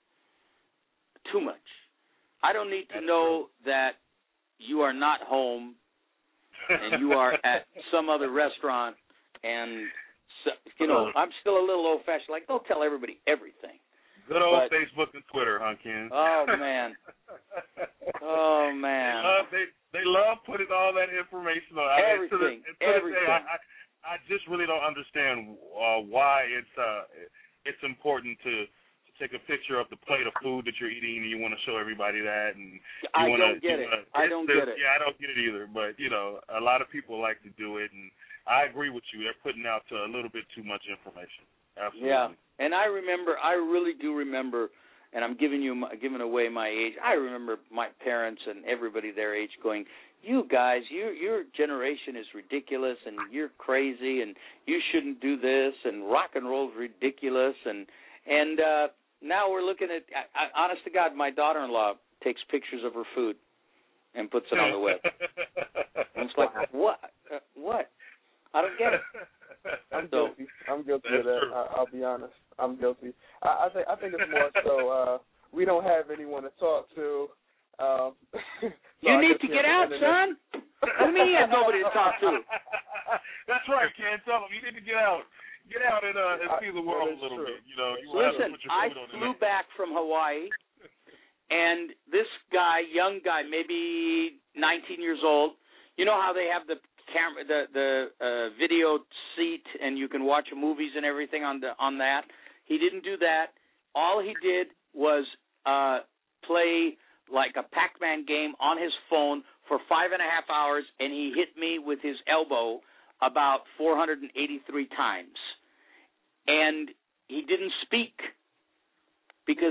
I: Too much. I don't need to
E: That's
I: know
E: true.
I: that you are not home and you are at some other restaurant and so, you know, I'm still a little old fashioned, like don't tell everybody everything.
E: Good old
I: but,
E: Facebook and Twitter, huh, Ken?
I: Oh man. Oh man.
E: They love, they, they love putting all that information on.
I: Everything.
E: I mean, to the, to
I: everything.
E: Day, I, I, I just really don't understand uh, why it's uh, it's important to, to take a picture of the plate of food that you're eating and you want to show everybody that. And you
I: I
E: wanna,
I: don't get
E: you
I: it.
E: Wanna,
I: I don't get it.
E: Yeah, I don't get it either. But you know, a lot of people like to do it, and I agree with you. They're putting out to a little bit too much information. Absolutely.
I: Yeah, and I remember, I really do remember, and I'm giving you, giving away my age. I remember my parents and everybody their age going, "You guys, your your generation is ridiculous, and you're crazy, and you shouldn't do this, and rock and roll's ridiculous." And and uh, now we're looking at, I, I, honest to God, my daughter-in-law takes pictures of her food and puts it on the web. And it's like, what? Uh, what? I don't get it.
F: I'm
I: so,
F: guilty. I'm guilty of that. I, I'll be honest. I'm guilty. I, I think I think it's more so uh, we don't have anyone to talk to. Um, so
I: you
F: I
I: need to get out, son. What do you mean you have nobody to talk to?
E: That's right, Ken. Tell them you need to get out. Get out and, uh, and see the world a little
F: true.
E: bit. You know, you
I: Listen,
E: have to put your
I: I
E: foot on
I: flew
E: the
I: back from Hawaii, and this guy, young guy, maybe nineteen years old. You know how they have the camera, the the uh, video seat, and you can watch movies and everything on the on that. He didn't do that. All he did was uh, play like a Pac-Man game on his phone for five and a half hours, and he hit me with his elbow about four hundred eighty-three times. And he didn't speak because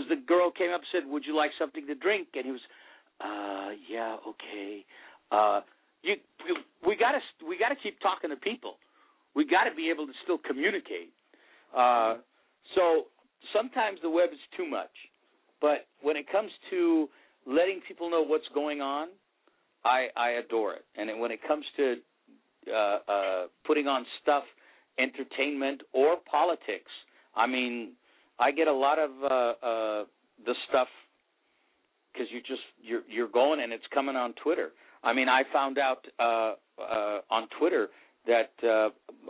I: because the girl came up and said, "Would you like something to drink?" And he was, uh, "Yeah, okay." Uh, you, you we gotta we gotta keep talking to people. We gotta be able to still communicate. Uh, so sometimes the web is too much, but when it comes to letting people know what's going on, I, I adore it. And when it comes to uh, uh, putting on stuff, entertainment or politics, I mean, I get a lot of uh, uh, the stuff because you just you're you're going and it's coming on Twitter. I mean, I found out uh, uh, on Twitter that uh,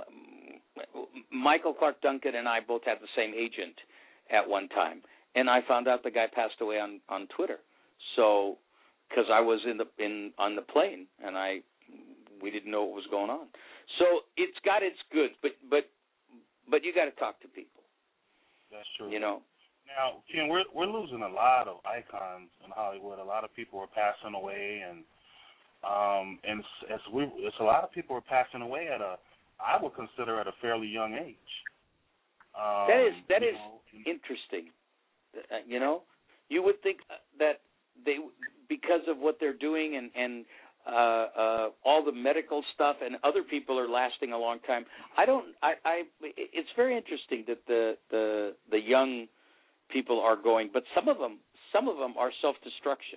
I: Michael Clark Duncan and I both had the same agent at one time, and I found out the guy passed away on, on Twitter. So, because I was in the in on the plane and I we didn't know what was going on. So it's got its goods, but but but you got to talk to people.
E: That's true.
I: You know.
E: Now, Ken, we're we're losing a lot of icons in Hollywood. A lot of people are passing away, and um and it's, it's we it's a lot of people are passing away at a I would consider at a fairly young age. Um,
I: that is that is
E: know,
I: interesting. Uh, you know, you would think that they because of what they're doing and and uh, uh, all the medical stuff and other people are lasting a long time. I don't. I. I it's very interesting that the the the young people are going, but some of them some of them are self-destruction.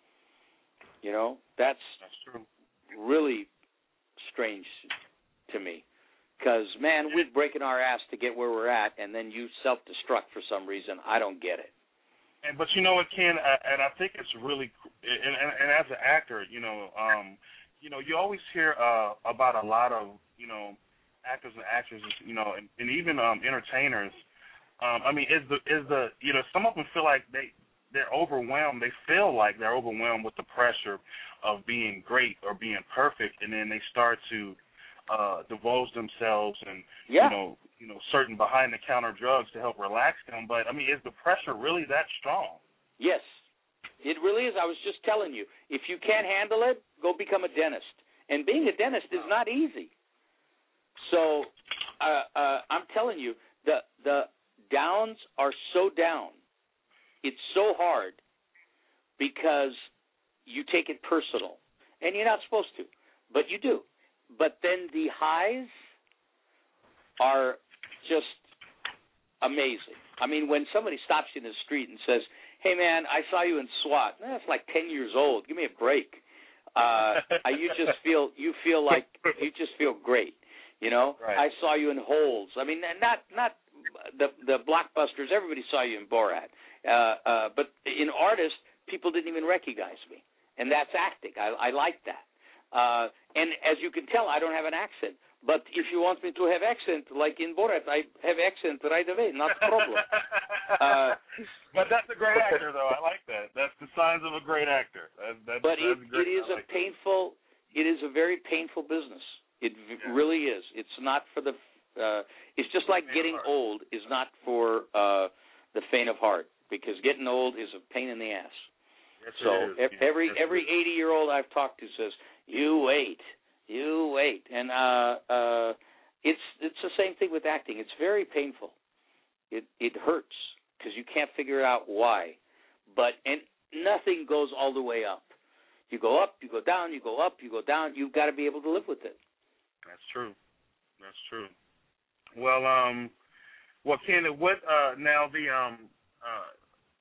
I: You know, that's,
E: that's true.
I: Really strange to me. Because, man, we're breaking our ass to get where we're at, and then you self-destruct for some reason. I don't get it.
E: And but you know what, Ken, and I think it's really, and, and, and as an actor, you know, um, you know, you always hear uh, about a lot of, you know, actors and actresses, you know, and, and even um, entertainers. Um, I mean, is the is the you know, some of them feel like they they're overwhelmed. They feel like they're overwhelmed with the pressure of being great or being perfect, and then they start to Uh, divulge themselves and
I: yeah.
E: you know, you know, certain behind-the-counter drugs to help relax them. But I mean, is the pressure really that strong?
I: Yes, it really is. I was just telling you, if you can't handle it, go become a dentist. And being a dentist is not easy. So uh, uh, I'm telling you, the the downs are so down. It's so hard because you take it personal, and you're not supposed to, but you do. But then the highs are just amazing. I mean, when somebody stops you in the street and says, "Hey, man, I saw you in SWAT," that's like ten years old. Give me a break. Uh, you just feel you feel like you just feel great. You know,
E: right.
I: I saw you in Holes. I mean, not not the the blockbusters. Everybody saw you in Borat. Uh, uh, but in artists, people didn't even recognize me, and that's acting. I, I like that. Uh, and as you can tell, I don't have an accent. But if you want me to have accent, like in Borat, I have accent right away, not a problem. uh,
E: but that's a great actor, though. I like that. That's the signs of a great actor. That's, that's,
I: but
E: that's
I: it,
E: great.
I: it is
E: I
I: a
E: like
I: painful, that. it is a very painful business. It
E: yeah.
I: really is. It's not for the, uh, it's just like getting old is not for uh, the faint of heart, because getting old is a pain in the ass.
E: Yes,
I: so
E: it is.
I: every
E: yes,
I: every eighty-year-old I've talked to says, "You wait, you wait," and uh, uh, it's it's the same thing with acting. It's very painful. It it hurts because you can't figure out why, but and nothing goes all the way up. You go up, you go down, you go up, you go down. You've got to be able to live with it.
E: That's true. That's true. Well, um, well, Ken, what uh, now the um. Uh,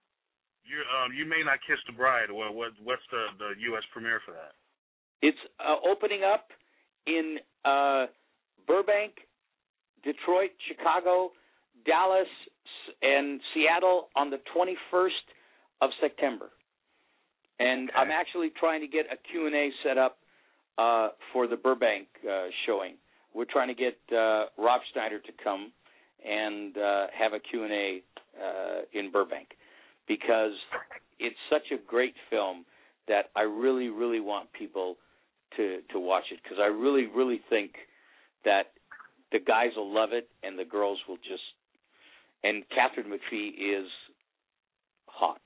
E: You um you may not kiss the bride. Well, what what's the, the U S premiere for that?
I: It's uh, opening up in uh, Burbank, Detroit, Chicago, Dallas, and Seattle on the twenty-first of September. And
E: okay.
I: I'm actually trying to get a Q and A set up uh, for the Burbank uh, showing. We're trying to get uh, Rob Schneider to come and uh, have a Q and A uh, in Burbank, because it's such a great film that I really, really want people to, to watch it, because I really, really think that the guys will love it and the girls will just – and Katharine McPhee is hot.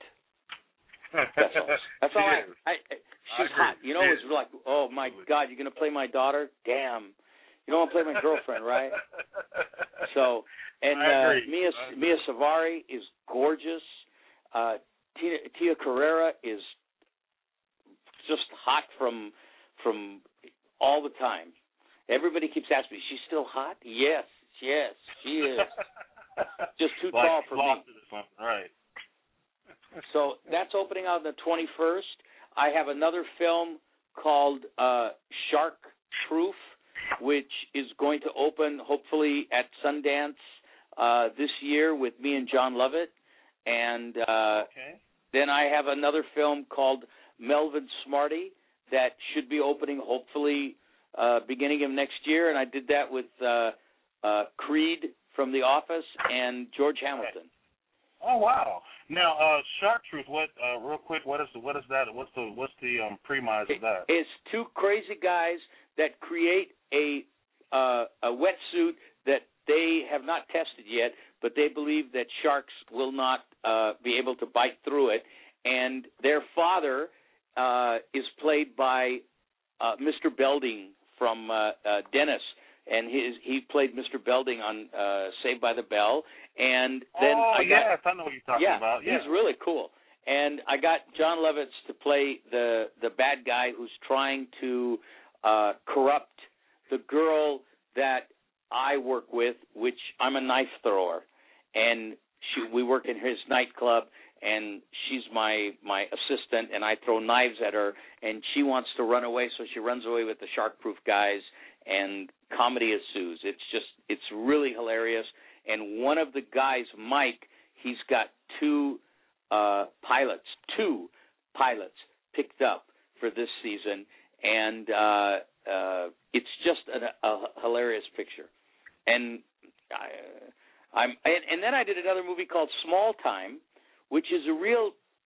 I: That's all. That's all I, I – she's hot. You know, it's like, oh, my God, you're going to play my daughter? Damn. You don't want to play my girlfriend, right? So, and uh, Mia, Mia Savari is gorgeous. Uh, Tia, Tia Carrera is just hot from from all the time. Everybody keeps asking me, she's still hot? Yes, yes, she is. Just too
E: like
I: tall for me.
E: Right.
I: So that's opening on the twenty-first. I have another film called uh, Shark Proof, which is going to open hopefully at Sundance uh, this year with me and John Lovett. And uh,
E: okay.
I: then I have another film called Melvin Smarty that should be opening hopefully uh, beginning of next year. And I did that with uh, uh, Creed from The Office and George Hamilton.
E: Oh wow! Now, uh, Shark Truth. What? Uh, real quick. What is the? What is that? What's the? What's the um, premise of that?
I: It's two crazy guys that create a uh, a wetsuit that they have not tested yet, but they believe that sharks will not uh, be able to bite through it. And their father uh, is played by uh, Mister Belding from uh, uh, Dennis. And his, he played Mister Belding on uh, Saved by the Bell. And then
E: oh,
I: I got,
E: yes, I know what you're talking
I: yeah,
E: about. Yeah,
I: he's really cool. And I got John Lovitz to play the the bad guy who's trying to uh, corrupt the girl that I work with, which I'm a knife thrower. And she, we work in his nightclub, and she's my, my assistant, and I throw knives at her, and she wants to run away, so she runs away with the Shark-Proof guys, and comedy ensues. It's just, it's really hilarious. And one of the guys, Mike, he's got two uh, pilots, two pilots picked up for this season, and uh, uh, it's just a, a hilarious picture. And I, I'm, and, and then I did another movie called Small Time, which is a real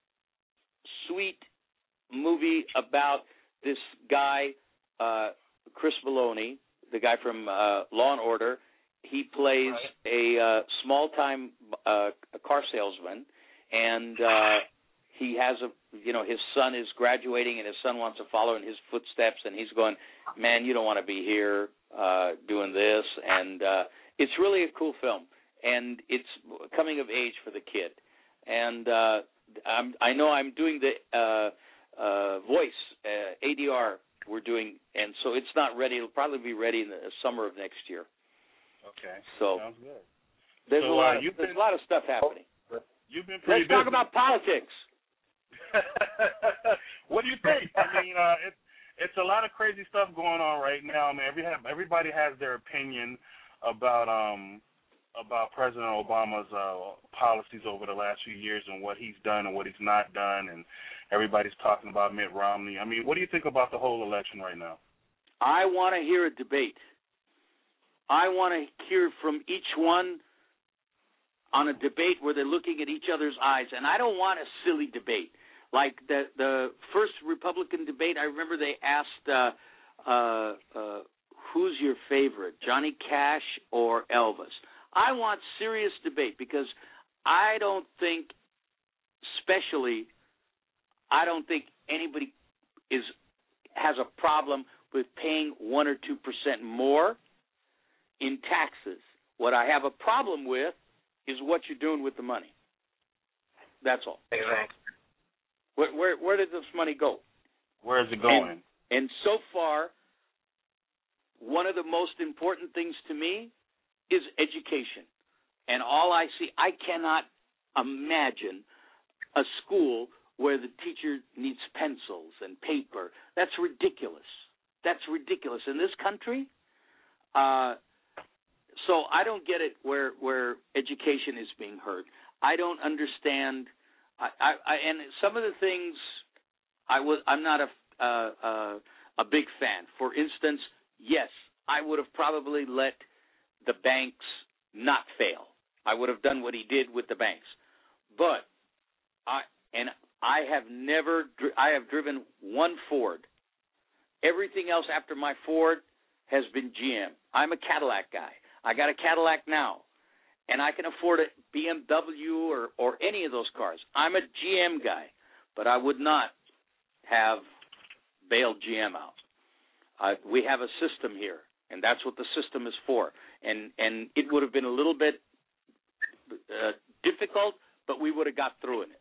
I: sweet movie about this guy, uh, Chris Maloney, the guy from uh, Law and Order. He plays a uh, small-time uh, car salesman, and uh, he has a, you know, his son is graduating, and his son wants to follow in his footsteps, and he's going, man, you don't want to be here uh, doing this, and uh, it's really a cool film, and it's coming of age for the kid, and uh, I'm, I know I'm doing the uh, uh, voice uh, A D R we're doing, and so it's not ready. It'll probably be ready in the summer of next year.
E: Okay.
I: So
E: sounds good.
I: There's
E: so,
I: a lot.
E: Uh,
I: of,
E: you've
I: there's
E: been,
I: a lot of stuff happening.
E: You've been pretty
I: Let's talk
E: busy.
I: about politics.
E: What do you think? I mean, uh, it's it's a lot of crazy stuff going on right now. I mean, every everybody has their opinion about um about President Obama's uh, policies over the last few years and what he's done and what he's not done, and everybody's talking about Mitt Romney. I mean, what do you think about the whole election right now?
I: I want to hear a debate. I want to hear from each one on a debate where they're looking at each other's eyes, and I don't want a silly debate. Like the the first Republican debate, I remember they asked, uh, uh, uh, who's your favorite, Johnny Cash or Elvis? I want serious debate because I don't think, especially, I don't think anybody is has a problem with paying one or two percent more in taxes. What I have a problem with is what you're doing with the money. That's all.
A: Exactly.
I: Where where, where did this money go?
E: Where is it going?
I: And, and so far, one of the most important things to me is education. And all I see, I cannot imagine a school where the teacher needs pencils and paper. That's ridiculous. That's ridiculous. In this country, uh, so I don't get it where where education is being hurt. I don't understand. I, I, I and some of the things I was I'm not a uh, uh, a big fan. For instance, yes, I would have probably let the banks not fail. I would have done what he did with the banks. But I and I have never I have driven one Ford. Everything else after my Ford has been G M. I'm a Cadillac guy. I got a Cadillac now, and I can afford a B M W or, or any of those cars. I'm a G M guy, but I would not have bailed G M out. Uh, we have a system here, and that's what the system is for. And, and it would have been a little bit uh, difficult, but we would have got through in it.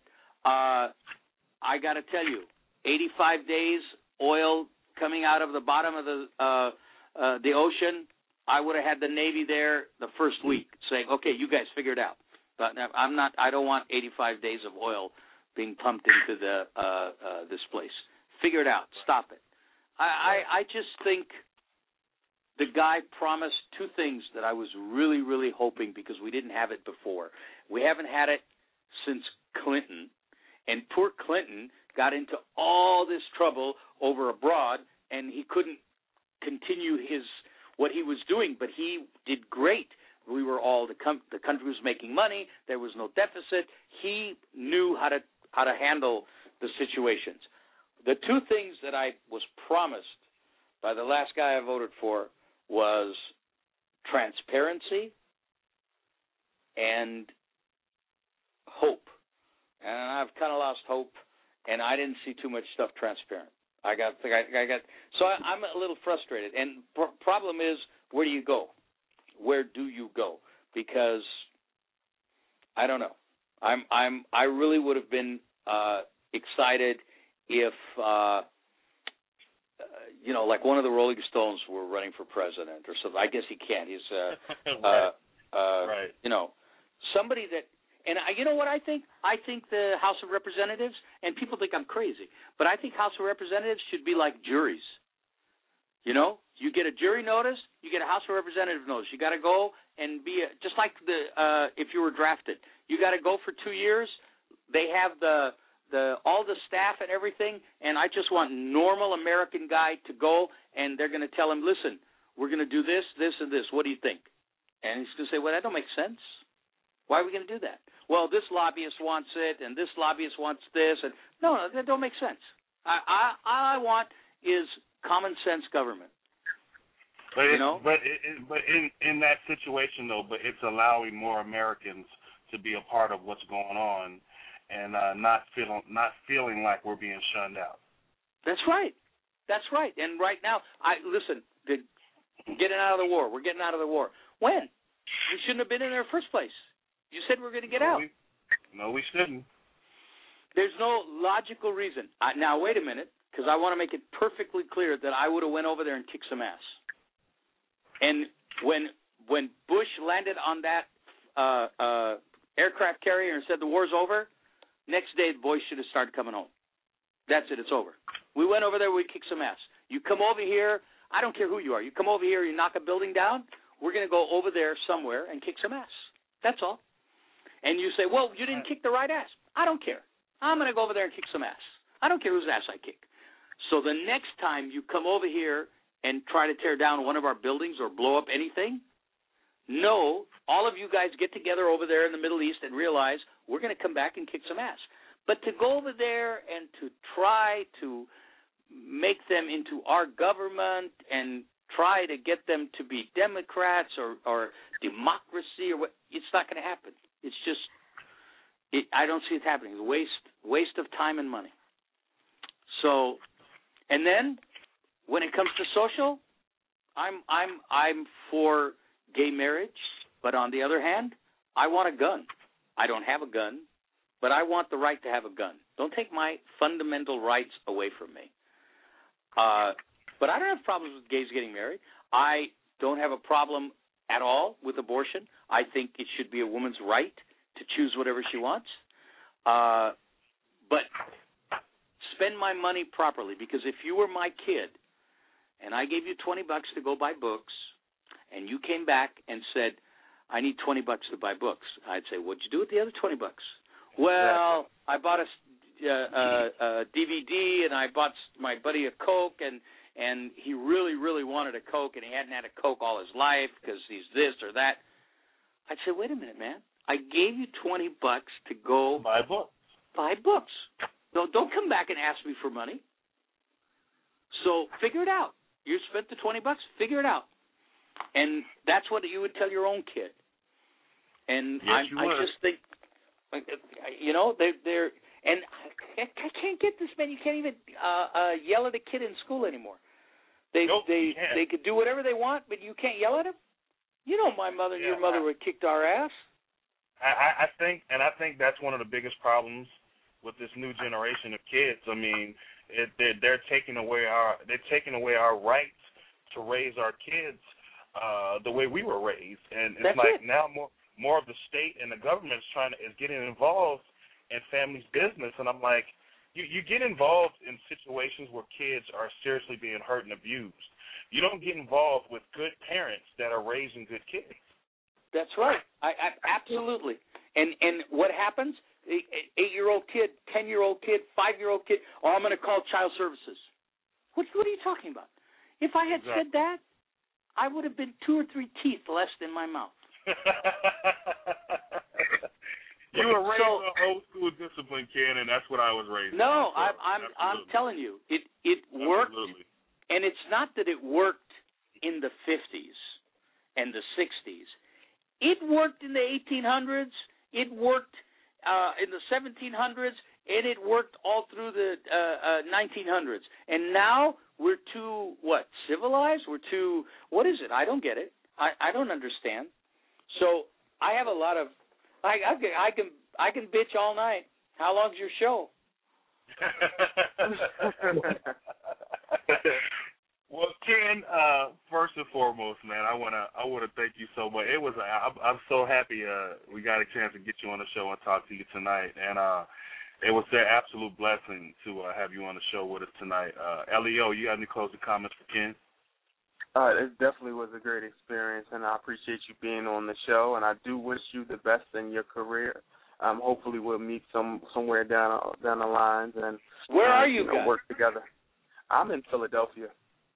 I: Uh, I got to tell you, eighty-five days oil coming out of the bottom of the uh, uh, the ocean. I would have had the Navy there the first week, saying, "Okay, you guys figure it out." But I'm not. I don't want eighty-five days of oil being pumped into the uh, uh, this place. Figure it out. Stop it. I, I, I just think the guy promised two things that I was really, really hoping, because we didn't have it before. We haven't had it since Clinton, and poor Clinton got into all this trouble over abroad, and he couldn't continue his what he was doing, but he did great. We were all the com- the country was making money. There was no deficit. He knew how to how to handle the situations. The two things that I was promised by the last guy I voted for was transparency and hope. And I've kind of lost hope, and I didn't see too much stuff transparent. I got, I, I got. So I, I'm a little frustrated. And pr- problem is, where do you go? Where do you go? Because I don't know. I'm, I'm, I really would have been uh, excited if, uh, you know, like one of the Rolling Stones were running for president or something. I guess he can't. He's, uh,
E: right.
I: uh, uh,
E: right.
I: you know, somebody that. And I, you know what I think? I think the House of Representatives, and people think I'm crazy, but I think House of Representatives should be like juries. You know, you get a jury notice, you get a House of Representatives notice. You got to go and be a, just like the uh, if you were drafted. You got to go for two years. They have the the all the staff and everything, and I just want normal American guy to go, and they're going to tell him, listen, we're going to do this, this, and this. What do you think? And he's going to say, well, that don't make sense. Why are we going to do that? Well, this lobbyist wants it, and this lobbyist wants this, and no, no, that don't make sense. I, I, all I want is common sense government.
E: But
I: you
E: it,
I: know,
E: but it, but in in that situation though, but it's allowing more Americans to be a part of what's going on, and uh, not feeling not feeling like we're being shunned out.
I: That's right. That's right. And right now, I listen. The, getting out of the war. We're getting out of the war. When? We shouldn't have been in there in the first place. You said we we're going to get
E: no,
I: out.
E: We, no, we shouldn't.
I: There's no logical reason. I, now, wait a minute, because I want to make it perfectly clear that I would have went over there and kicked some ass. And when when Bush landed on that uh, uh, aircraft carrier and said the war's over, next day the boys should have started coming home. That's it. It's over. We went over there. We kicked some ass. You come over here. I don't care who you are. You come over here. You knock a building down. We're going to go over there somewhere and kick some ass. That's all. And you say, well, you didn't kick the right ass. I don't care. I'm going to go over there and kick some ass. I don't care whose ass I kick. So the next time you come over here and try to tear down one of our buildings or blow up anything, no, all of you guys get together over there in the Middle East and realize we're going to come back and kick some ass. But to go over there and to try to make them into our government and try to get them to be Democrats or, or democracy or what, it's not going to happen. It's just, it, I don't see it happening. It's a waste, waste of time and money. So, and then when it comes to social, I'm I'm I'm for gay marriage, but on the other hand, I want a gun. I don't have a gun, but I want the right to have a gun. Don't take my fundamental rights away from me. Uh, but I don't have problems with gays getting married. I don't have a problem at all with abortion. I think it should be a woman's right to choose whatever she wants. Uh, but spend my money properly, because if you were my kid and I gave you twenty bucks to go buy books and you came back and said, I need twenty bucks to buy books, I'd say, what'd you do with the other twenty bucks? Well, I bought a, uh, uh, a D V D and I bought my buddy a Coke, and and he really, really wanted a Coke, and he hadn't had a Coke all his life because he's this or that. I'd say, wait a minute, man. I gave you twenty bucks to go
E: buy books.
I: Buy books. No, don't come back and ask me for money. So figure it out. You spent the twenty bucks. Figure it out. And that's what you would tell your own kid. And
E: yes,
I: I,
E: you
I: I
E: would.
I: just think, you know, they're they're and I can't get this, man. You can't even uh, uh, yell at a kid in school anymore. They
E: nope,
I: they they could do whatever they want, but you can't yell at them. You know, my mother and
E: yeah,
I: your mother
E: I,
I: would kicked our ass.
E: I, I think, and I think that's one of the biggest problems with this new generation of kids. I mean, it, they're, they're taking away our they're taking away our rights to raise our kids uh, the way we were raised, and it's
I: That's
E: like
I: it.
E: now more more of the state and the government is trying to is getting involved in families' business, and I'm like, you you get involved in situations where kids are seriously being hurt and abused. You don't get involved with good parents that are raising good kids.
I: That's right. I, I absolutely. And and what happens? Eight-year-old kid, ten-year-old kid, five-year-old kid. Oh, I'm going to call child services. What what are you talking about? If I had
E: exactly.
I: said that, I would have been two or three teeth less in my mouth.
E: You were raised
I: so,
E: on old school discipline, Ken, and that's what I was raised.
I: No,
E: on, so,
I: I'm I'm I'm telling you, it it worked,
E: absolutely.
I: And it's not that it worked in the fifties and the sixties. It worked in the eighteen hundreds. It worked uh, in the seventeen hundreds, and it worked all through the uh, uh, nineteen hundreds. And now we're too what? Civilized? We're too what is it? I don't get it. I, I don't understand. So I have a lot of. I, I, can, I can I can bitch all night. How long's your show?
E: Well, Ken, uh, first and foremost, man, I wanna I wanna thank you so much. It was I'm, I'm so happy uh, we got a chance to get you on the show and talk to you tonight, and uh, it was an absolute blessing to uh, have you on the show with us tonight. Uh, L E O, you got any closing comments for Ken?
F: Uh, it definitely was a great experience, and I appreciate you being on the show, and I do wish you the best in your career. Um, hopefully we'll meet some somewhere down down the lines and
I: where
F: uh,
I: are you,
F: you know,
I: guys?
F: work together. I'm in Philadelphia.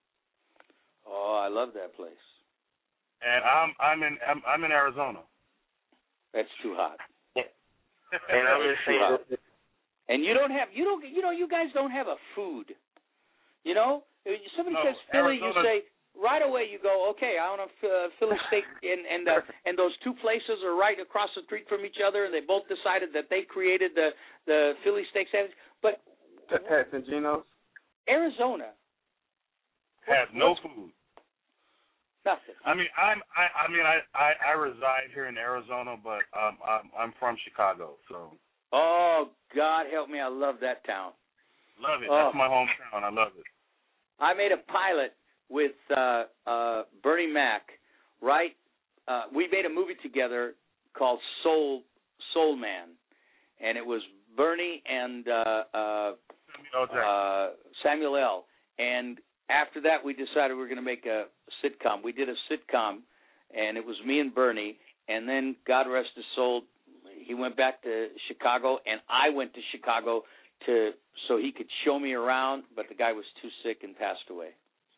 I: Oh, I love that place.
E: And I'm I'm in I'm, I'm in Arizona.
I: That's too hot.
A: And I'm just saying.
I: And you don't have you don't you know you guys don't have a food. You know, if somebody
E: No,
I: says Philly,
E: Arizona,
I: you say. Right away, you go, okay, I want a uh, Philly steak, and and uh, and those two places are right across the street from each other, and they both decided that they created the the Philly steak sandwich. But
F: Pat and Geno's?
I: Arizona
E: has no food.
I: Nothing.
E: I mean, I'm I, I mean I, I, I reside here in Arizona, but um, I'm I'm from Chicago, so.
I: Oh God, help me! I love that town.
E: Love it.
I: Oh.
E: That's my hometown. I love it.
I: I made a pilot with uh, uh, Bernie Mac, right? Uh, we made a movie together called Soul Soul Man, and it was Bernie and uh, uh, uh, Samuel L. And after that, we decided we were going to make a sitcom. We did a sitcom, and it was me and Bernie. And then, God rest his soul, he went back to Chicago, and I went to Chicago to so he could show me around. But the guy was too sick and passed away.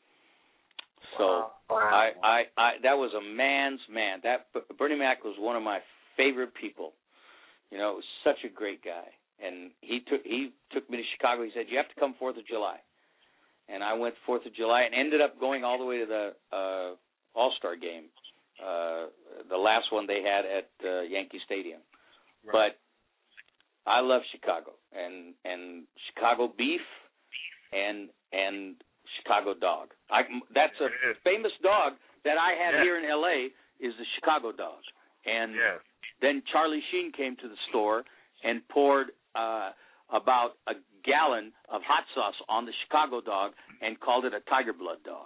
I: So
A: wow. Wow.
I: I, I, I, that was a man's man. That Bernie Mac was one of my favorite people. You know, it was such a great guy. And he took he took me to Chicago. He said, "You have to come Fourth of July." And I went Fourth of July and ended up going all the way to the uh, All-Star game, uh, the last one they had at uh, Yankee Stadium. Right. But I love Chicago and and Chicago beef and and. Chicago dog. I, that's a famous dog that I have
E: yes.
I: here in L A is the Chicago dog. And
E: yes.
I: then Charlie Sheen came to the store and poured uh, about a gallon of hot sauce on the Chicago dog and called it a Tiger Blood dog.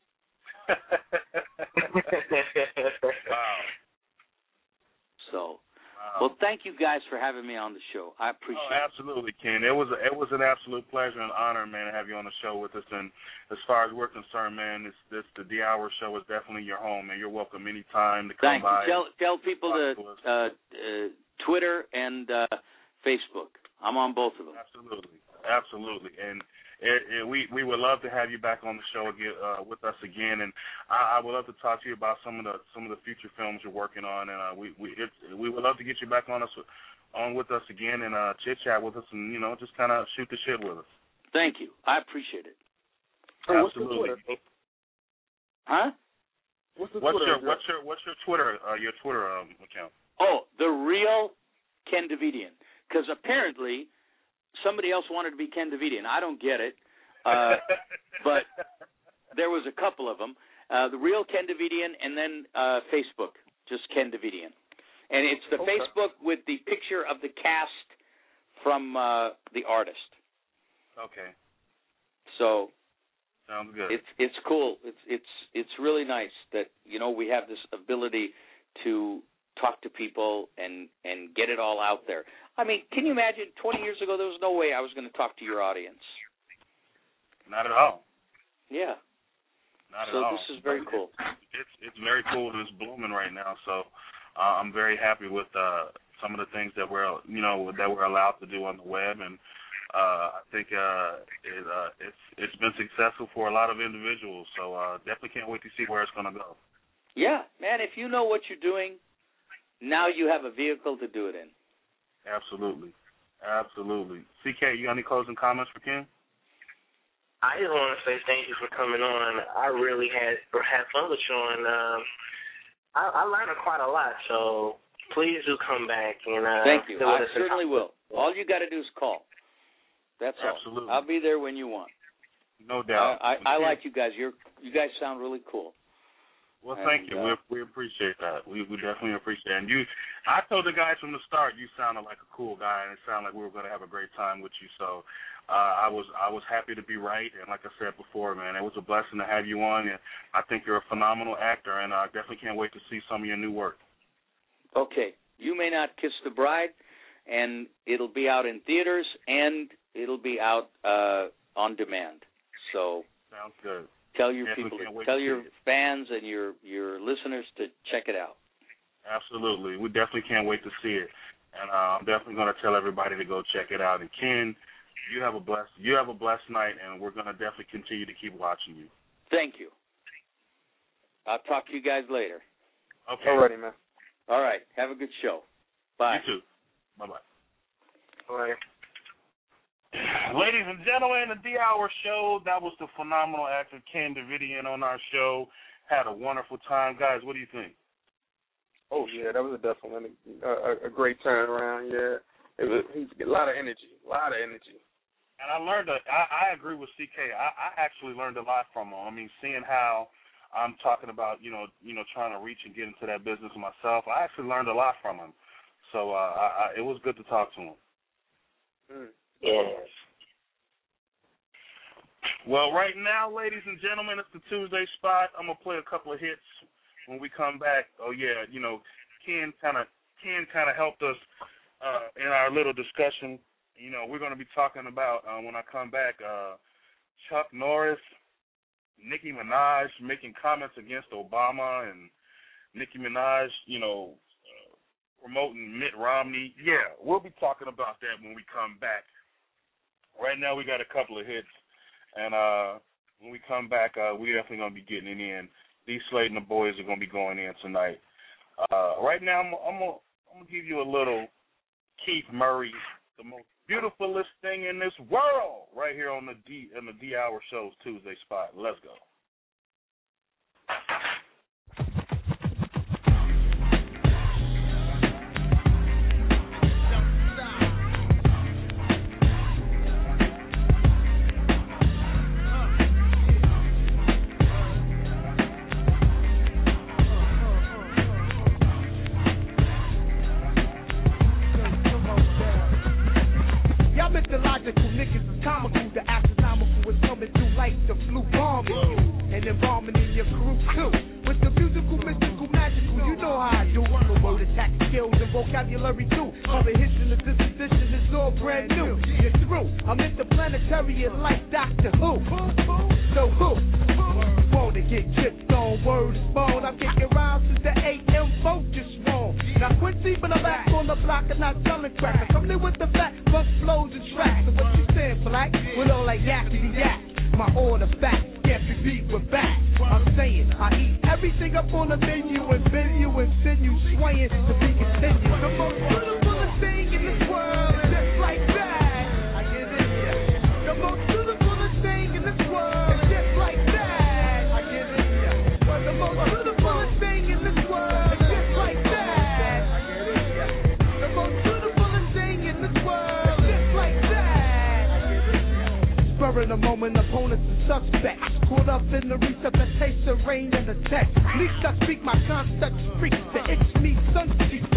E: Wow.
I: So,
E: wow.
I: Well, thank you guys for having me on the show. I appreciate
E: oh, absolutely, it. Ken. It was a, it was an absolute pleasure and honor, man, to have you on the show with us. And as far as we're concerned, man, this this the D Hour show is definitely your home, and you're welcome anytime to come
I: Thank
E: by.
I: You. Tell tell people to
E: to
I: uh, uh, Twitter and uh, Facebook. I'm on both of them.
E: Absolutely, absolutely, and. It, it, we we would love to have you back on the show again, uh, with us again, and I, I would love to talk to you about some of the some of the future films you're working on, and uh, we we it, we would love to get you back on us on with us again and uh, chit chat with us, and you know just kind of shoot the shit with us.
I: Thank you, I appreciate it.
E: Absolutely.
F: What's the
I: huh?
F: What's, the
E: what's
F: Twitter
E: your what's your what's your Twitter uh, your Twitter um, account?
I: Oh, the real Ken Davidian, because apparently somebody else wanted to be Ken Davidian. I don't get it, uh, but there was a couple of them. Uh, the real Ken Davidian, and then uh, Facebook, just Ken Davidian. And it's the
F: Okay.
I: Facebook with the picture of the cast from uh, the artist.
E: Okay.
I: So
E: sounds good.
I: It's it's cool. It's it's it's really nice that, you know, we have this ability to talk to people and, and get it all out there. I mean, can you imagine twenty years ago there was no way I was going to talk to your audience?
E: Not at all.
I: Yeah.
E: Not
I: so
E: at all.
I: This is very cool.
E: It's it's very cool and it's blooming right now. So uh, I'm very happy with uh, some of the things that we're you know that we're allowed to do on the web, and uh, I think uh, it, uh, it's it's been successful for a lot of individuals. So uh, definitely can't wait to see where it's going to go.
I: Yeah, man. If you know what you're doing, now you have a vehicle to do it in.
E: Absolutely, absolutely. C K, you got any closing comments for Ken?
A: I just want to say thank you for coming on. I really had had fun with you, and um, I, I learned quite a lot. So please do come back. And uh,
I: thank you. I certainly will. All you got to do is call. That's
E: Absolutely.
I: all. I'll be there when you want.
E: No doubt.
I: I, I, I like you guys. You're you guys sound really cool.
E: Well,
I: and,
E: thank you.
I: Uh,
E: we we appreciate that. We we definitely appreciate it. And you, I told the guys from the start you sounded like a cool guy, and it sounded like we were going to have a great time with you. So uh, I was I was happy to be right. And like I said before, man, it was a blessing to have you on. And I think you're a phenomenal actor, and I definitely can't wait to see some of your new work.
I: Okay, you may not kiss the bride, and it'll be out in theaters, and it'll be out uh, on demand. So
E: sounds good.
I: Tell your
E: definitely
I: people,
E: to
I: tell your
E: it.
I: fans and your, your listeners to check it out.
E: Absolutely. We definitely can't wait to see it. And uh, I'm definitely going to tell everybody to go check it out. And Ken, you have a blessed you have a blessed night, and we're going to definitely continue to keep watching you.
I: Thank you. I'll talk to you guys later.
E: Okay.
F: All righty, man.
I: All right. Have a good show. Bye.
E: You too. Bye-bye.
A: Bye.
E: Ladies and gentlemen, the D-Hour Show, that was the phenomenal actor Ken Davidian on our show. Had a wonderful time. Guys, what do you think?
F: Oh, yeah, that was a definitely a, a great turnaround, yeah. It was he's a lot of energy, a lot of energy.
E: And I learned, a, I, I agree with C K. I, I actually learned a lot from him. I mean, seeing how I'm talking about, you know, you know, trying to reach and get into that business myself, I actually learned a lot from him. So uh, I, I, it was good to talk to him.
F: Mm.
A: Yes.
E: Well, right now, ladies and gentlemen, it's the Tuesday spot. I'm gonna play a couple of hits when we come back. Oh yeah, you know, Ken kind of Ken kind of helped us uh, in our little discussion. You know, we're gonna be talking about uh, when I come back, uh, Chuck Norris, Nicki Minaj making comments against Obama, and Nicki Minaj, you know, uh, promoting Mitt Romney. Yeah, we'll be talking about that when we come back. Right now, we got a couple of hits, and uh, when we come back, uh, we're definitely going to be getting it in. D Slate and the boys are going to be going in tonight. Uh, right now, I'm, I'm going I'm to give you a little Keith Murray, the most beautifulest thing in this world, right here on the D in the D Hour Show's Tuesday spot. Let's go.
J: Mythological niggas is comical, the astronomical is coming through like the flu bombing you, and embalming in your crew too. With the musical, mystical, magical, you know how I do. The word attack skills and vocabulary too. All the hits in the disposition is all brand new. You're through. I'm interplanetary and like Doctor Who. So who? Wanna get chipped on, word is bone. I'm kicking around since the A M vote just wrong. Now Quincy, but I'm back on the block and not selling crack. I come in with the fact, bust flows and tracks. So what you saying, black? With all that yakety yak. My order back, can't be beat with back. I'm saying I eat everything up on the menu and bend you and send you swaying to be continued. The most beautiful thing in this world is just like that. I get it, yeah. The most beautiful thing in this world is just like that. I get it, yeah. But the most beautiful thing in this world is just like that. I get it, yeah. The most beautiful thing in this world is just like that. I get it, yeah. Spurring a moment, opponents and suspects. Caught up in the resuscitation, rain and the text. Least I speak my concept freak. The itch me sun cheeks.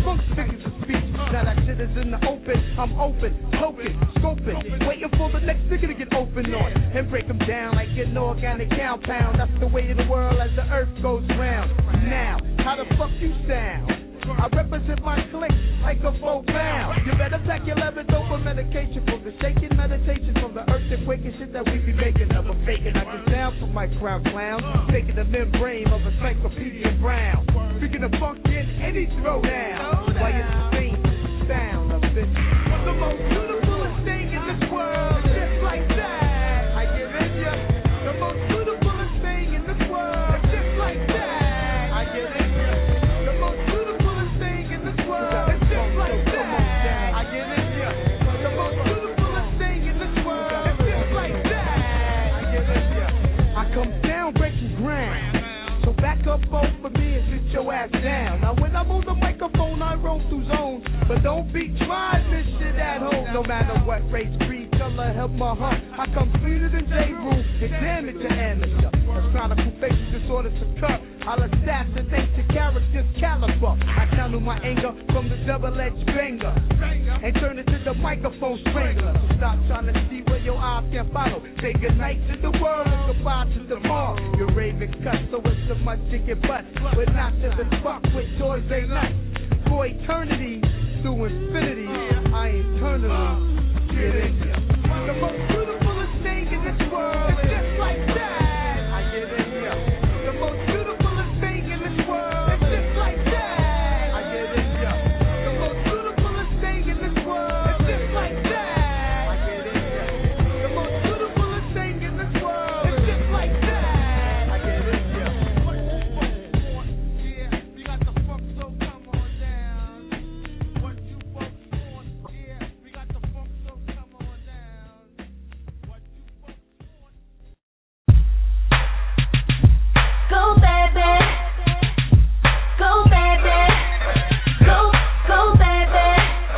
J: funk figures of speech. Now that shit is in the open, I'm open, poking, scoping, waiting for the next nigga to get open on and break them down like an organic compound. That's the way of the world as the earth goes round. Now, how the fuck you sound? I represent my clique like a four pound. You better pack your levers over medication from the shaking meditation from the earthquake and shit that we be making. Never faking, I can sound from my crown clown, taking the membrane of encyclopedia brown. Speaking of funk in any throwdown, why it's the same sound of this. The most beautifulest thing in this world, just like that. I give it ya. The most beautifulest thing in this world, just like that. I give it ya. The most beautifulest thing in this world, just like that. I give it ya. The most beautifulest thing in this world, just like that. I give it ya. I come down breaking ground. So back up over me and sit your ass down. Now when I'm on the microphone, I roam through zones. But don't be trying this shit at home. No matter what race, creed, color, help my heart. I come cleaner than J. Rule and damage to amateur. That's chronicle facial disorder to cut. I'll assassinate your character's caliber. I channel my anger from the double-edged banger and turn it to the microphone strangler. So stop trying to see where your eyes can follow. Say goodnight to the world and goodbye to the mall. Your raving cut, so it's so much chicken butt. But not to the fuck with toys they like. For eternity, through infinity, I eternally get in ya. The most beautifulest thing in this world is just like that. I get in ya. The most beautifulest thing in this world is just like that. I get in ya. The most beautifulest thing in this world is just like that. I get in ya. The most beautifulest thing in this world is just like that. I get in ya. Yeah, we got the funk, so come on down. What you folks want? Yeah, we got the funk, so come on down. What you folks want?
K: Go baby, go baby, go, go baby,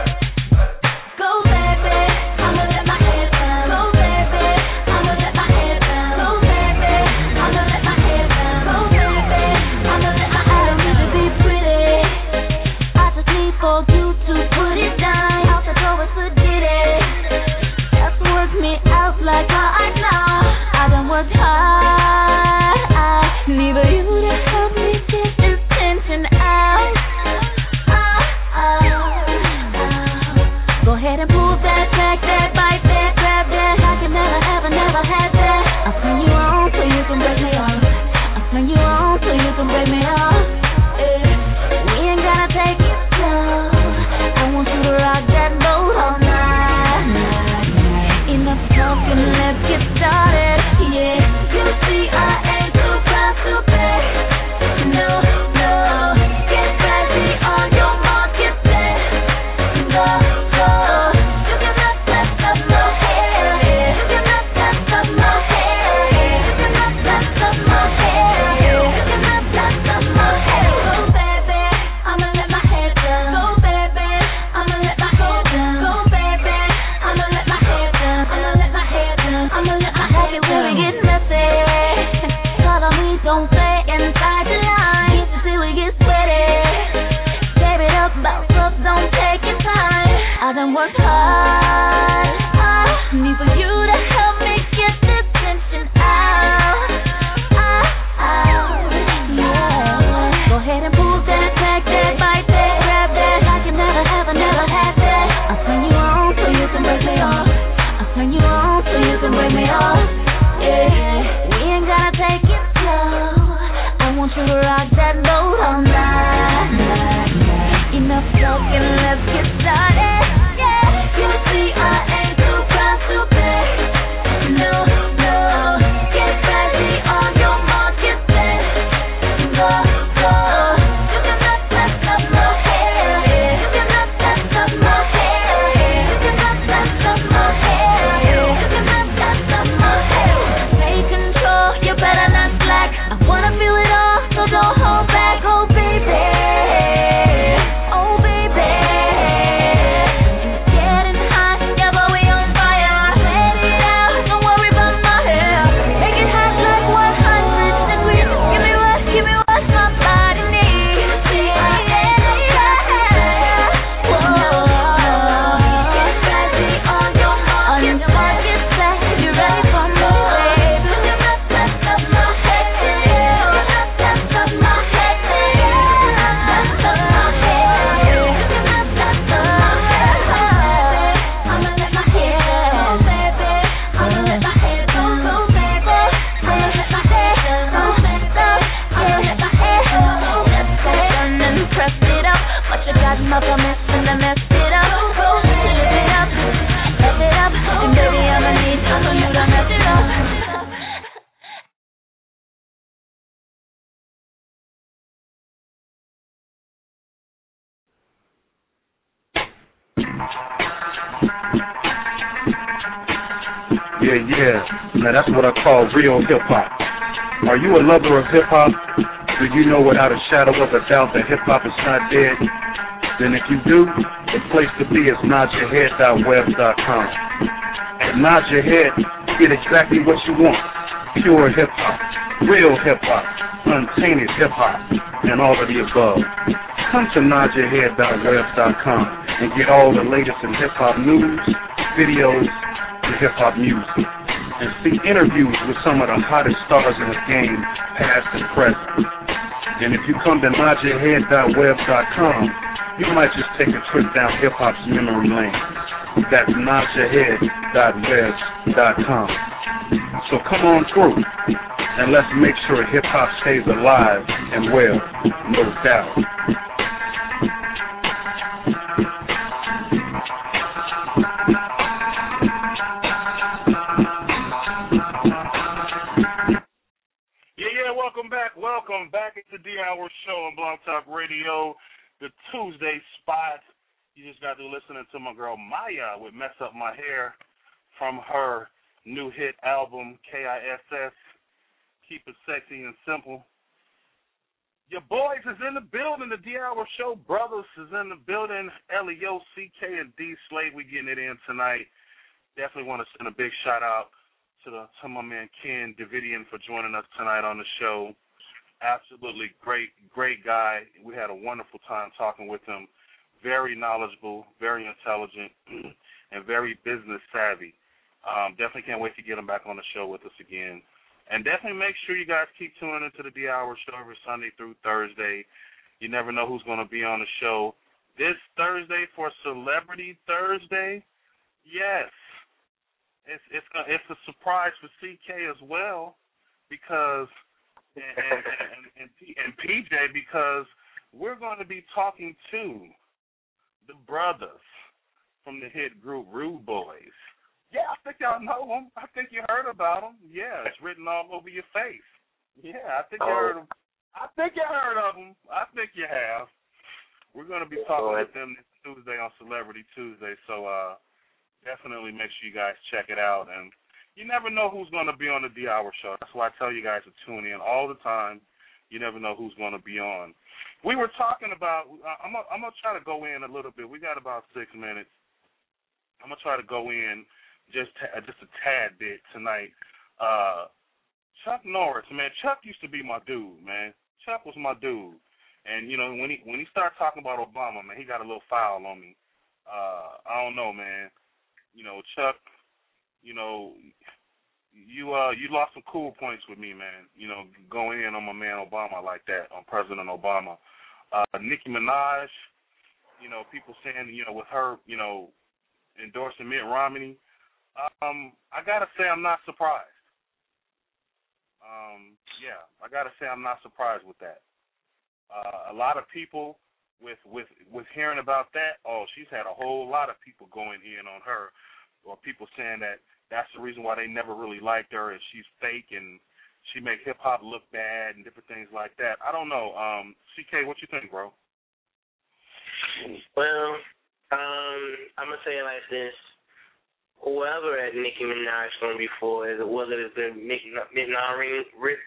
K: go baby, I'ma let my head down. Go baby, I'ma let my head down. Go baby, I'ma let my head down. Go baby, I'ma let my head down. I don't need to be pretty, I just need for you to put it down. Out the door is a ditty, just work me out like how I know. I done worked hard, I need for you to help me get this tension out. out, out, out. Go ahead and pull that, back that, bite that, grab that. I can never, ever, never have that. I'll turn you on so you can break me off. I'll turn you on so you can break me off. Yeah. We ain't gotta take it slow. I want you to rock that boat all night, night, night. Enough talking, let's get started. Yeah, you see I ain't too proud to pay. No, no, get ready on your market place. Go, go, you cannot mess up my hair. Yeah. You cannot mess up my hair. Yeah. You cannot mess up my hair. Yeah. You cannot mess up my hair. Go baby, I'ma let my hair down. Go baby, I'ma let my hair down. Go baby, I'ma let my hair down. I'ma let my hair down. I'ma let my hair down. Till we get messy. Follow me, don't stay inside the line. Get to see we get sweaty. Save it up, bounce up, don't take your time. I done worked hard. I need for you to help me get this tension out. out, out. Yeah. Go ahead and pull that, back that, bite that, grab that. I can never, ever, never have that. I'll turn you on so you can break me off. I'll turn you on so you can break me off. Yeah, we ain't gotta take it slow.
L: Yeah, yeah. Now that's what I call real hip-hop. Are you a lover of hip-hop? Do you know without a shadow of a doubt that hip-hop is not dead? Then if you do, the place to be is nod your head dot webs dot com. At Nod Your Head, you get exactly what you want. Pure hip-hop, real hip-hop, untainted hip-hop, and all of the above. Come to nod your head dot webs dot com and get all the latest in hip-hop news, videos, and hip-hop music. And see interviews with some of the hottest stars in the game, past and present. And if you come to nod your head dot webs dot com, you might just take a trip down hip-hop's memory lane. That's nod your head dot webs dot com. So come on through, and let's make sure hip-hop stays alive and well, no doubt.
E: Welcome back, welcome back. It's the D-Hour Show on Blog Talk Radio, the Tuesday spot. You just got to listening to my girl Maya with Mess Up My Hair from her new hit album, K I S S, Keep It Sexy and Simple. Your boys is in the building, the D-Hour Show brothers is in the building, L E O C K and D Slade, we getting it in tonight. Definitely want to send a big shout out to the to my man Ken Davidian for joining us tonight on the show. Absolutely great, great guy. We had a wonderful time talking with him. Very knowledgeable, very intelligent, and very business savvy. Um, definitely can't wait to get him back on the show with us again. And definitely make sure you guys keep tuning into the D-Hour Show every Sunday through Thursday. You never know who's going to be on the show. This Thursday for Celebrity Thursday, yes. It's it's it's a surprise for C K as well, because and and, and, and, P, and P J, because we're going to be talking to the brothers from the hit group Rude Boys. Yeah, I think y'all know them. I think you heard about them. Yeah, it's written all over your face. Yeah, I think you heard them. I think you heard of them. I think you have. We're going to be talking with them this Tuesday on Celebrity Tuesday, so uh. definitely make sure you guys check it out. And you never know who's going to be on the D-Hour Show. That's why I tell you guys to tune in all the time. You never know who's going to be on. We were talking about, I'm going I'm to try to go in a little bit. We got about six minutes. I'm going to try to go in just just a tad bit tonight. Uh, Chuck Norris, man. Chuck used to be my dude, man. Chuck was my dude. And, you know, when he, when he started talking about Obama, man, he got a little foul on me. Uh, I don't know, man. You know, Chuck, you know, you uh you lost some cool points with me, man. You know, going in on my man Obama like that, on President Obama. Uh, Nicki Minaj, you know, people saying, you know, with her, you know, endorsing Mitt Romney, um, I gotta say I'm not surprised. Um, yeah, I gotta say I'm not surprised with that. Uh, a lot of people. With, with with hearing about that, oh, she's had a whole lot of people going in on her, or people saying that that's the reason why they never really liked her, and she's fake, and she make hip-hop look bad, and different things like that. I don't know. Um, C K, what you think, bro?
A: Well, um, I'm going to say it like this. Whoever at Nicki Minaj is going to be for, whether it's been Mitt Romney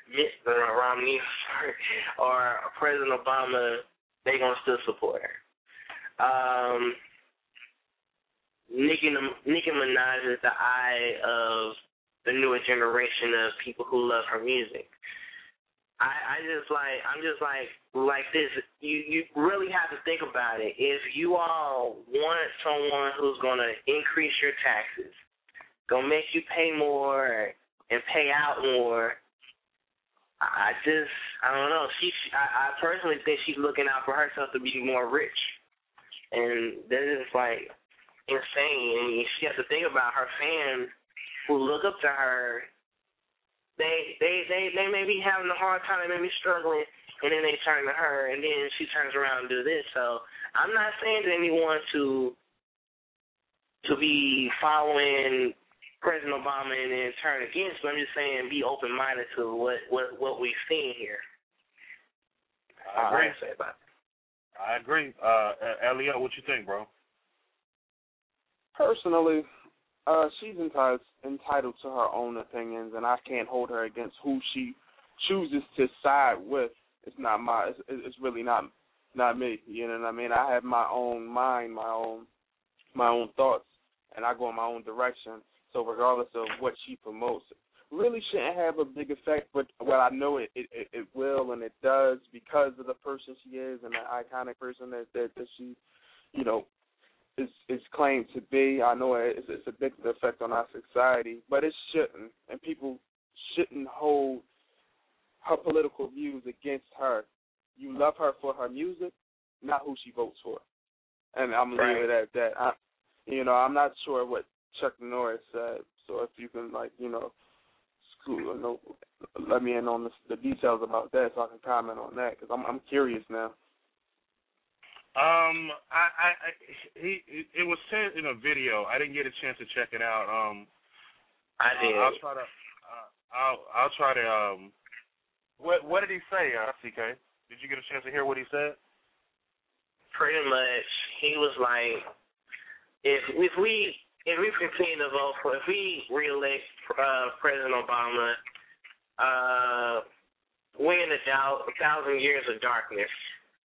A: or President Obama, they're going to still support her. Um, Nicki, Nicki Minaj is the eye of the newer generation of people who love her music. I, I just like, I'm just like, like this, you, you really have to think about it. If you all want someone who's going to increase your taxes, going to make you pay more and pay out more, I just, I don't know. She, I, I personally think she's looking out for herself to be more rich, and that is like insane. I mean, she has to think about her fans who look up to her. They, they, they, they may be having a hard time, they may be struggling, and then they turn to her, and then she turns around and do this. So I'm not saying to anyone to, to be following President Obama and then turn against, but I'm just saying be open-minded to what, what, what we've seen here.
E: I agree.
A: Uh, I, say about it.
E: I agree. Uh, Elliot, what you think, bro?
F: Personally, Uh, she's entitled entitled to her own opinions, and I can't hold her against who she chooses to side with. It's not my. It's, it's really not not me. You know what I mean? I have my own mind, my own my own thoughts, and I go in my own direction. So regardless of what she promotes, really shouldn't have a big effect. But well, I know it it, it will, and it does because of the person she is and the iconic person that that, that she, you know, is is claimed to be. I know it's, it's a big effect on our society, but it shouldn't, and people shouldn't hold her political views against her. You love her for her music, not who she votes for. And I'm gonna leave it at that. I, you know, I'm not sure what Chuck Norris said, so if you can, like, you know, school, you know, let me in on the, the details about that, so I can comment on that, because I'm I'm curious now.
E: Um, I, I, I he, it was sent in a video. I didn't get a chance to check it out. Um,
A: I did.
E: Uh, I'll try to. Uh, I'll, I'll try to. Um, what, what did he say, uh, C K? Did you get a chance to hear what he said?
A: Pretty much, he was like, if if we if we continue to vote for, if we reelect uh, President Obama, uh, we're in a, doubt, a thousand years of darkness.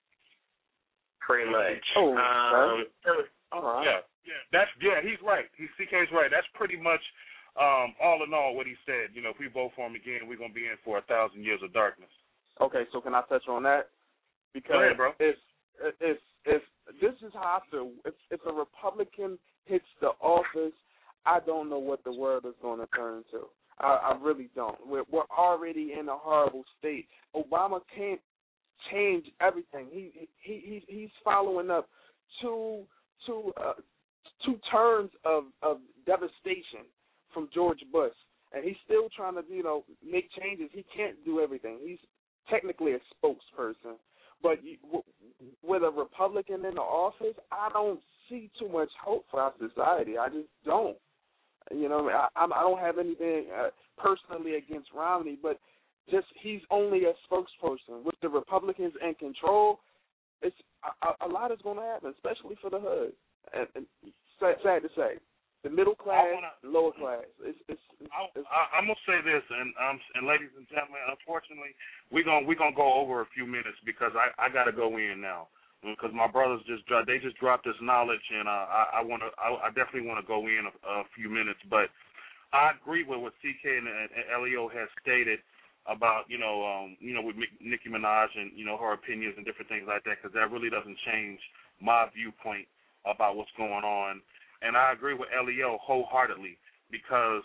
A: Pretty much.
F: Oh,
E: um,
F: all right.
E: Yeah, yeah, that's yeah. He's right. He C K's right. That's pretty much um, all in all what he said. You know, if we vote for him again, we're gonna be in for a thousand years of darkness.
F: Okay, so can I touch on that? Because
E: Go ahead, bro.
F: if if if this is how I feel, if if a Republican hits the office, I don't know what the world is going to turn into. I, I really don't. We're, we're already in a horrible state. Obama can't change everything. He he he he's following up two two uh, two terms of of devastation from George Bush, and he's still trying to, you know, make changes. He can't do everything. He's technically a spokesperson, but you, w- with a Republican in the office, I don't see too much hope for our society. I just don't. You know, I, I don't have anything uh, personally against Romney, but just he's only a spokesperson. With the Republicans in control, it's a, a lot is going to happen, especially for the hood. And, and sad, sad to say, the middle class,
E: wanna,
F: lower class. It's, it's, it's,
E: I,
F: it's,
E: I, I'm gonna say this, and um, and ladies and gentlemen, unfortunately, we're gonna we're gonna go over a few minutes because I, I got to go in now because my brothers just they just dropped this knowledge, and uh, I, I want to I, I definitely want to go in a, a few minutes, but I agree with what C K and, and Elio has stated about, you know, um, you know, with Nicki Minaj and, you know, her opinions and different things like that, because that really doesn't change my viewpoint about what's going on. And I agree with Elio wholeheartedly because,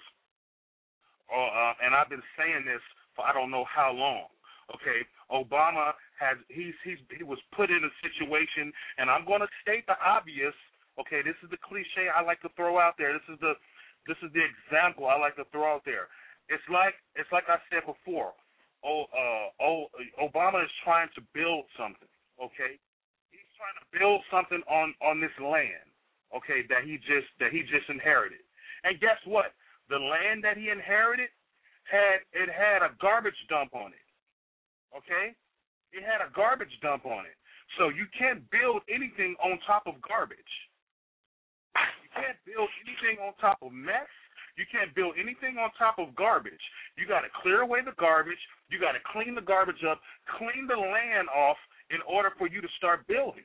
E: uh, uh, and I've been saying this for I don't know how long. Okay, Obama has he's he's he was put in a situation, and I'm going to state the obvious. Okay, this is the cliche I like to throw out there. This is the this is the example I like to throw out there. It's like it's like I said before. Oh, uh, oh, Obama is trying to build something. Okay, he's trying to build something on, on this land. Okay, that he just that he just inherited. And guess what? The land that he inherited had it had a garbage dump on it. Okay, it had a garbage dump on it. So you can't build anything on top of garbage. You can't build anything on top of mess. You can't build anything on top of garbage. You got to clear away the garbage. You got to clean the garbage up, clean the land off in order for you to start building.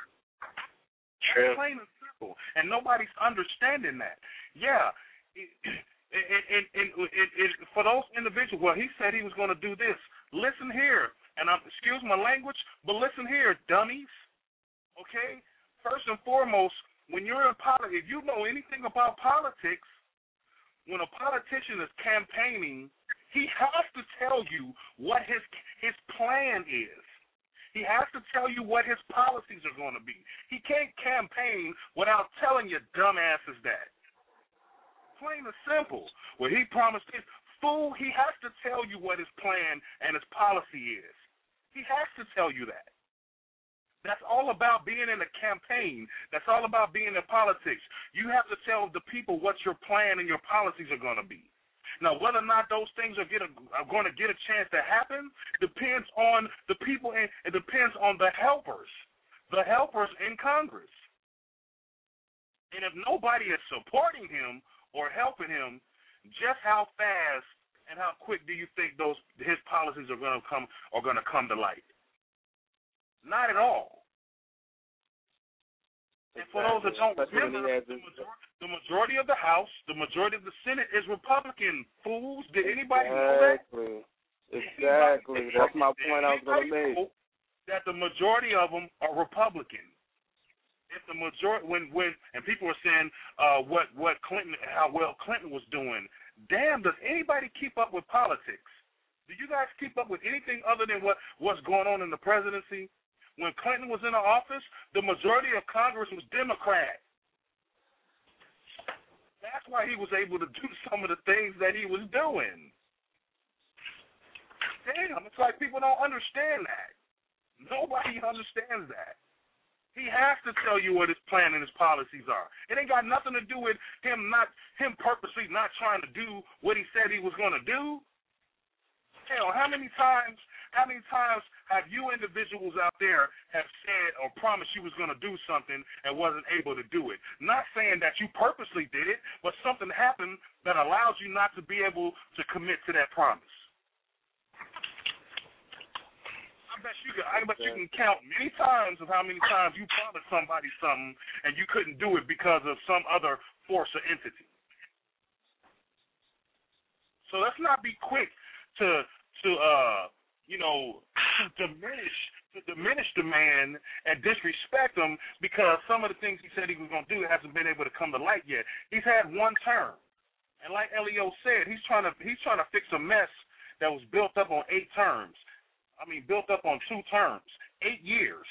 A: True.
E: Plain and simple. And nobody's understanding that. Yeah. It, it, it, it, it, it, for those individuals, well, he said he was going to do this. Listen here. And I'm, excuse my language, but listen here, dummies. Okay? First and foremost, when you're in politics, if you know anything about politics, when a politician is campaigning, he has to tell you what his his plan is. He has to tell you what his policies are going to be. He can't campaign without telling your dumbasses that. Plain and simple. Well, he promised this. Fool, he has to tell you what his plan and his policy is. He has to tell you that. That's all about being in a campaign. That's all about being in politics. You have to tell the people what your plan and your policies are going to be. Now, whether or not those things are, get a, are going to get a chance to happen depends on the people, and it depends on the helpers, the helpers in Congress. And if nobody is supporting him or helping him, just how fast and how quick do you think those his policies are going to come are going to come to light? Not at all. And for those that don't remember, the majority, the majority of the House, the majority of the Senate is Republican. Fools, did anybody know that?
F: Exactly. That's my point I was going to make.
E: That the majority of them are Republican. If the majority, when when and people were saying uh, what what Clinton, how well Clinton was doing. Damn, does anybody keep up with politics? Do you guys keep up with anything other than what what's going on in the presidency? When Clinton was in the office, the majority of Congress was Democrat. That's why he was able to do some of the things that he was doing. Damn, it's like people don't understand that. Nobody understands that. He has to tell you what his plan and his policies are. It ain't got nothing to do with him not him purposely not trying to do what he said he was going to do. Hell, how many times how many times have you individuals out there have said or promised you was going to do something and wasn't able to do it? Not saying that you purposely did it, but something happened that allows you not to be able to commit to that promise. I bet you can, I bet you can count many times of how many times you promised somebody something and you couldn't do it because of some other force or entity. So let's not be quick to to uh you know to diminish to diminish the man and disrespect him because some of the things he said he was going to do hasn't been able to come to light yet. He's had one term, and like Elio said, he's trying to he's trying to fix a mess that was built up on eight terms. I mean, built up on two terms, eight years.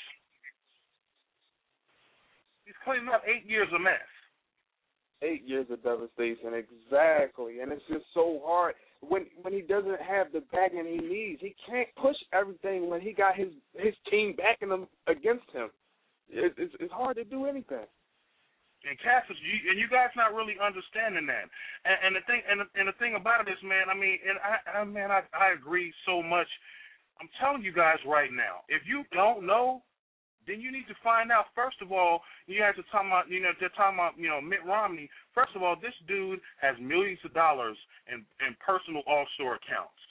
E: He's cleaning up eight years of mess.
F: Eight years of devastation, exactly. And it's just so hard when when he doesn't have the backing he needs. He can't push everything when he got his his team backing him against him. It, it's it's hard to do anything.
E: And Cassius, you, and you guys not really understanding that. And, and the thing and the, and the thing about it is, man, I mean, and I, I man, I I agree so much. I'm telling you guys right now, if you don't know, then you need to find out. First of all, you have to talk about, you know, they're talking about, you know, Mitt Romney. First of all, this dude has millions of dollars in, in personal offshore accounts.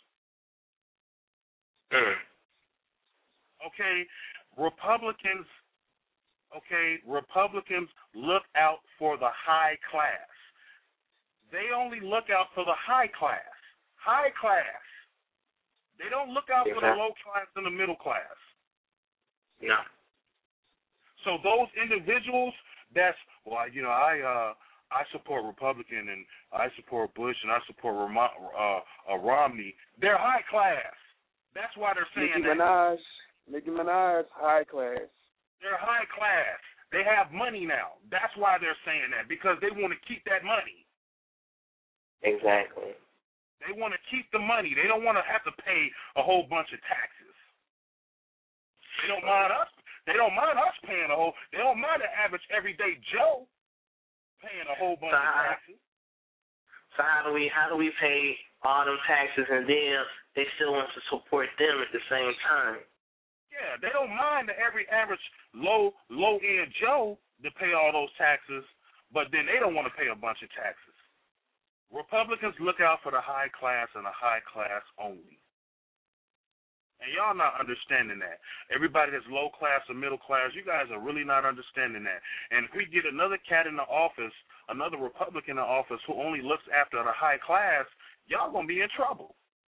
A: Mm.
E: Okay, Republicans, okay, Republicans look out for the high class. They only look out for the high class. High class. They don't look out for the low class and the middle class.
A: No.
E: So those individuals, that's well, you know, I uh, I support Republican and I support Bush and I support Rom- uh, uh, Romney. They're high class. That's why they're saying
F: Nicki
E: that.
F: Minaj, Nicki Minaj, high class.
E: They're high class. They have money now. That's why they're saying that, because they want to keep that money.
A: Exactly.
E: They want to keep the money. They don't want to have to pay a whole bunch of taxes. They don't mind us. They don't mind us paying a whole. They don't mind the average everyday Joe paying a whole bunch
A: so
E: of
A: how,
E: taxes.
A: So how do we how do we pay all them taxes and then they still want to support them at the same time?
E: Yeah, they don't mind the every average low low end Joe to pay all those taxes, but then they don't want to pay a bunch of taxes. Republicans look out for the high class and the high class only. And y'all not understanding that. Everybody that's low class or middle class, you guys are really not understanding that. And if we get another cat in the office, another Republican in the office who only looks after the high class, y'all going to be in trouble.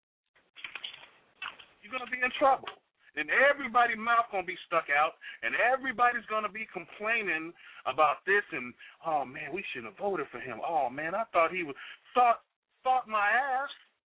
E: You're going to be in trouble. And everybody's mouth going to be stuck out, and everybody's going to be complaining about this, and, oh, man, we shouldn't have voted for him. Oh, man, I thought he was, thought, thought my ass.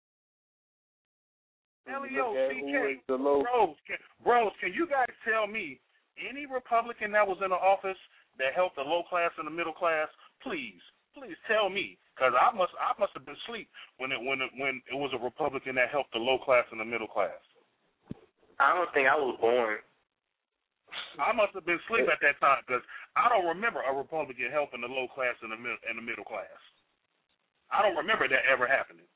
E: Elio, C K, bros, can, bros, can you guys tell me any Republican that was in the office that helped the low class and the middle class? Please, please tell me, because I must, I must have been asleep when it, when it, when it was a Republican that helped the low class and the middle class.
A: I don't think I was born.
E: I must have been asleep at that time because I don't remember a Republican helping the low class and the middle and the middle class. I don't remember that ever happening.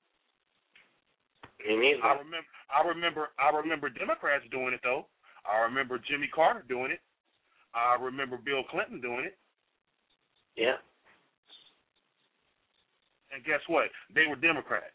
A: Me neither.
E: I remember. I remember. I remember Democrats doing it though. I remember Jimmy Carter doing it. I remember Bill Clinton doing it.
A: Yeah.
E: and guess what? They were Democrat.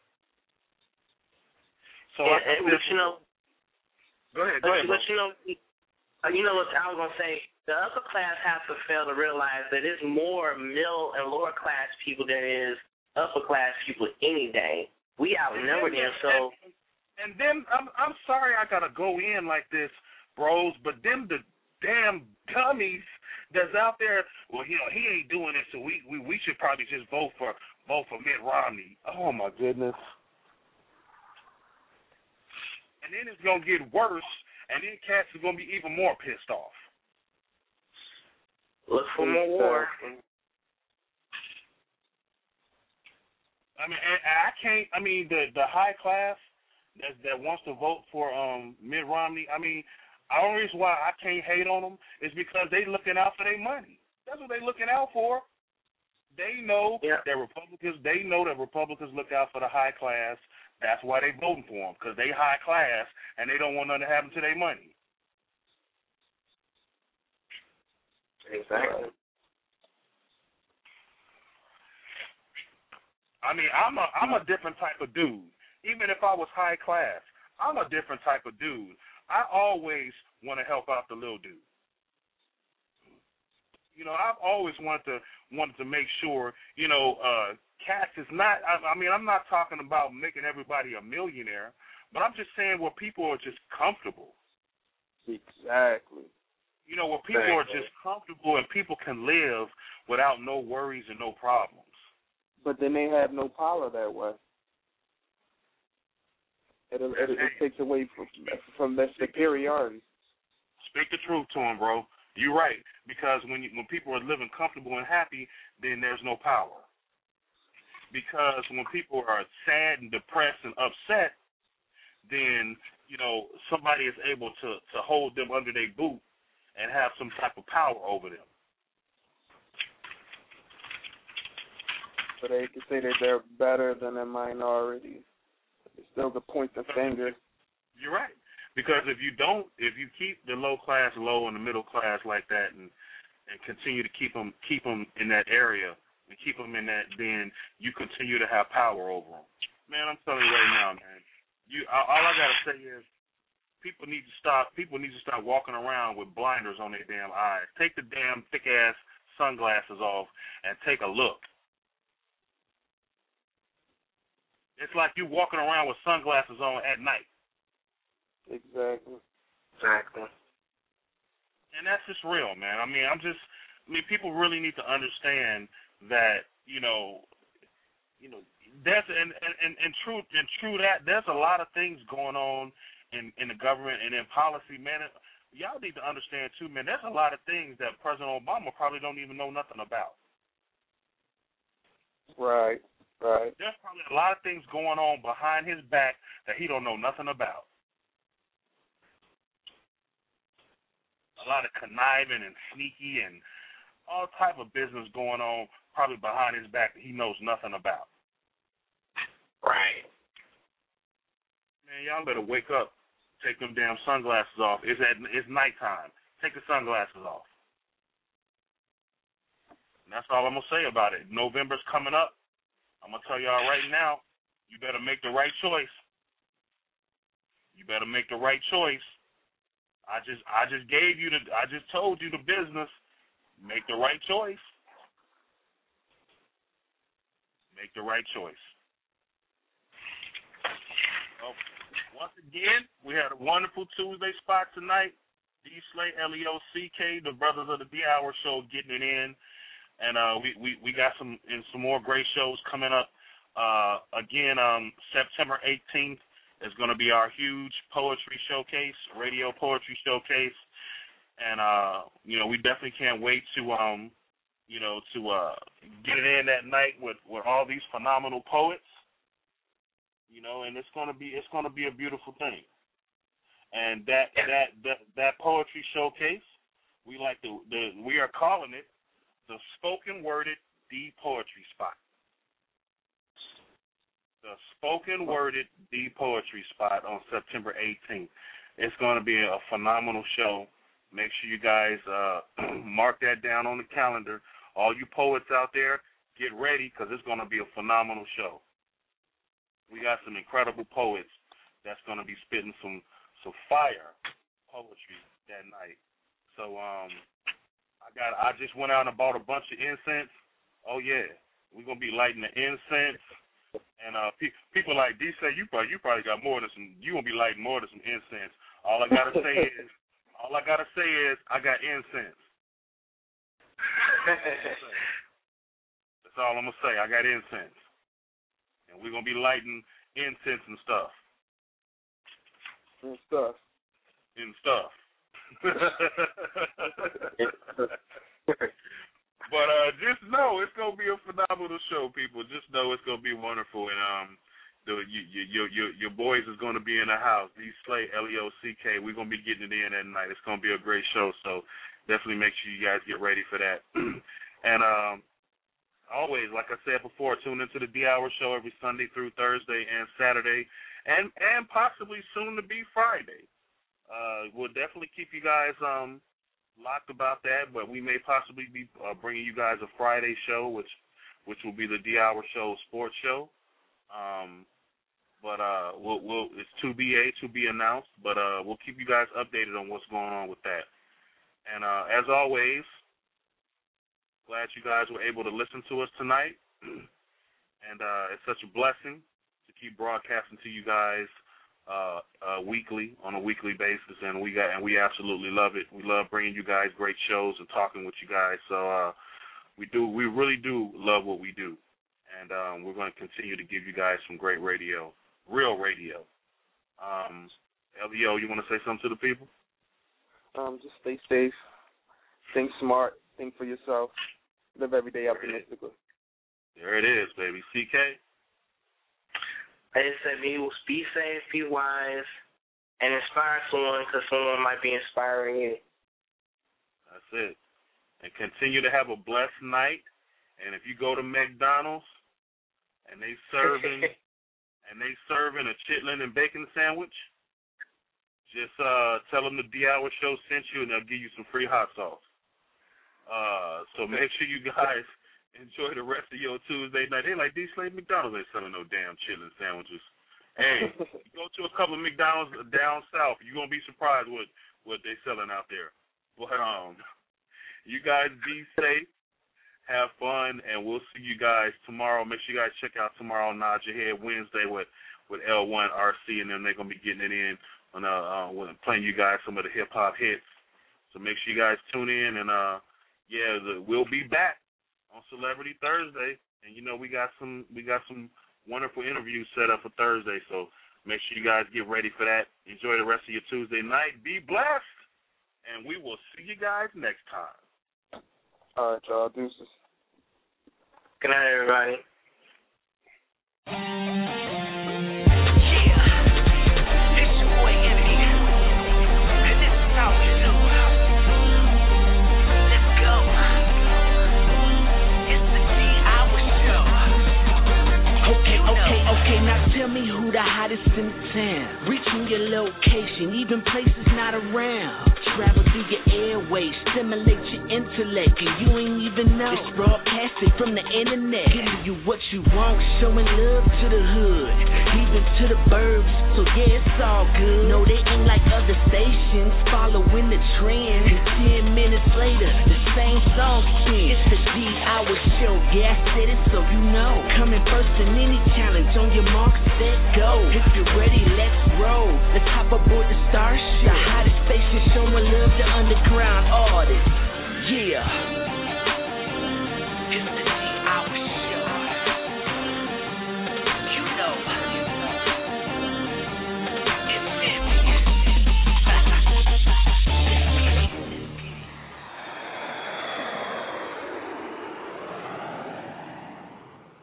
E: So
A: yeah,
E: I
A: and, but you know,
E: go ahead, go
A: but,
E: ahead.
A: But you know, you know what I was gonna say. The upper class has to fail to realize that it's more middle and lower class people than it is upper class people any day. We outnumber them, so.
E: And, and then I'm I'm sorry I gotta go in like this, bros, but them the damn dummies that's out there. Well, you know he ain't doing it, so we we, we should probably just vote for vote for Mitt Romney. Oh my goodness. And then it's gonna get worse, and then cats are gonna be even more pissed off.
A: Look for more war.
E: I mean, I, I can't. I mean, the the high class that that wants to vote for um Mitt Romney. I mean, the only reason why I can't hate on them is because they looking out for their money. That's what they looking out for. They know
A: yeah.
E: that Republicans. They know that Republicans look out for the high class. That's why they voting for them, because they high class and they don't want nothing to happen to their money.
A: Exactly.
E: I mean, I'm a I'm a different type of dude. Even if I was high class, I'm a different type of dude. I always want to help out the little dude. You know, I've always wanted to wanted to make sure, you know, uh, cats is not. I, I mean, I'm not talking about making everybody a millionaire, but I'm just saying where people are just comfortable.
F: Exactly.
E: You know, where people
F: exactly.
E: are just comfortable and people can live without no worries and no problems.
F: But then they have no power that way. It it, it, it takes away from from their superiority.
E: Speak the truth to them, bro. You're right, because when you, when people are living comfortable and happy, then there's no power. Because when people are sad and depressed and upset, then you know somebody is able to to hold them under their boot and have some type of power over them.
F: So they can say that they're better than a minority. It's still the point the finger.
E: You're right. Because if you don't, if you keep the low class low and the middle class like that, and and continue to keep them keep them in that area and keep them in that, then you continue to have power over them. Man, I'm telling you right now, man. You all I gotta say is people need to stop. People need to start walking around with blinders on their damn eyes. Take the damn thick ass sunglasses off and take a look. It's like you walking around with sunglasses on at night.
F: Exactly.
A: Exactly.
E: And that's just real, man. I mean, I'm just, I mean, people really need to understand that, you know, you know, there's, and, and, and, and true, and true that, there's a lot of things going on in, in the government and in policy, man. Y'all need to understand, too, man, there's a lot of things that President Obama probably don't even know nothing about.
F: Right. Right.
E: There's probably a lot of things going on behind his back that he don't know nothing about. A lot of conniving and sneaky and all type of business going on probably behind his back that he knows nothing about.
A: Right.
E: Man, y'all better wake up. Take them damn sunglasses off. It's at it's nighttime. Take the sunglasses off. And that's all I'm gonna say about it. November's coming up. I'm going to tell y'all right now, you better make the right choice. You better make the right choice. I just I just gave you the, I just told you the business. Make the right choice. Make the right choice. Well, once again, we had a wonderful Tuesday spot tonight. D Slate, L E O C K, the Brothers of the D Hour Show getting it in. And uh, we, we, we got some and some more great shows coming up. Uh, again, um, September eighteenth is going to be our huge poetry showcase, radio poetry showcase. And, uh, you know, we definitely can't wait to, um, you know, to uh, get it in that night with, with all these phenomenal poets. You know, and it's going to be it's going to be a beautiful thing. And that that that, that poetry showcase, we like to the we are calling it the Spoken Worded D Poetry Spot. The Spoken Worded D Poetry Spot on September eighteenth. It's going to be a phenomenal show. Make sure you guys uh, mark that down on the calendar. All you poets out there, get ready because it's going to be a phenomenal show. We got some incredible poets that's going to be spitting some some fire poetry that night. So um, I got I just went out and bought a bunch of incense. Oh yeah, we're gonna be lighting the incense. And uh, pe- people like D say you probably you probably got more than some. You gonna be lighting more than some incense. All I gotta say is all I gotta say is I got incense. That's all I'm gonna say. I got incense. And we're going to be lighting incense and stuff.
F: And stuff.
E: And stuff. But uh, just know it's going to be a phenomenal show, people. Just know it's going to be wonderful. And um, the you, you, you, you, your boys is going to be in the house. D Slate, L E O C K. We're going to be getting it in that night. It's going to be a great show. So definitely make sure you guys get ready for that. And um, always, like I said before, tune into the D-Hour show every Sunday through Thursday and Saturday, and and possibly soon to be Friday. Uh, we'll definitely keep you guys um, locked about that, but we may possibly be uh, bringing you guys a Friday show, which which will be the D-Hour show sports show. Um, but uh, we'll, we'll it's to be a to be announced, but uh, we'll keep you guys updated on what's going on with that. And uh, as always, glad you guys were able to listen to us tonight, and uh, it's such a blessing to keep broadcasting to you guys uh, uh, weekly on a weekly basis, and we got and we absolutely love it. We love bringing you guys great shows and talking with you guys. So uh, we do, we really do love what we do, and um, we're going to continue to give you guys some great radio, real radio. Um, L E O, you want to say something to the people?
F: Um, just stay safe, think smart, think for yourself. Live every day optimistically.
E: There it is, baby. C K?
A: I just said be, be safe, be wise, and inspire someone because someone might be inspiring you.
E: That's it. And continue to have a blessed night. And if you go to McDonald's and they serving and they serving a chitlin and bacon sandwich, just uh, tell them the D-Hour show sent you, and they'll give you some free hot sauce. Uh, so make sure you guys enjoy the rest of your Tuesday night. They like, D Slate, McDonald's ain't selling no damn chitlin sandwiches. Hey, you go to a couple of McDonald's down south, you're going to be surprised what, what they selling out there. But um, you guys be safe, have fun, and we'll see you guys tomorrow. Make sure you guys check out tomorrow, Nod Your Head Wednesday with, with L one R C, and then they're going to be getting it in on uh, uh, playing you guys some of the hip-hop hits. So make sure you guys tune in, and uh, yeah, the, we'll be back on Celebrity Thursday, and you know we got some we got some wonderful interviews set up for Thursday. So make sure you guys get ready for that. Enjoy the rest of your Tuesday night. Be blessed, and we will see you guys next time.
F: All right, y'all. Deuces.
A: Good night, everybody.
M: Tell me who the hottest in town. Reaching your location, even places not around. Travel through your airways, stimulate your intellect, and you ain't even know. It's broadcasted from the internet, giving you what you want, showing love to the hood, even to the burbs. So yeah, it's all good. No, they ain't like other stations, following the trend. And ten minutes later, the same song spins. It's the D-Hour show, yeah, I said it so you know. Coming first in any challenge, on your mark, set, go. If you're ready, let's roll. Let's hop aboard the Starship, the hottest station showing love to underground artists. Yeah.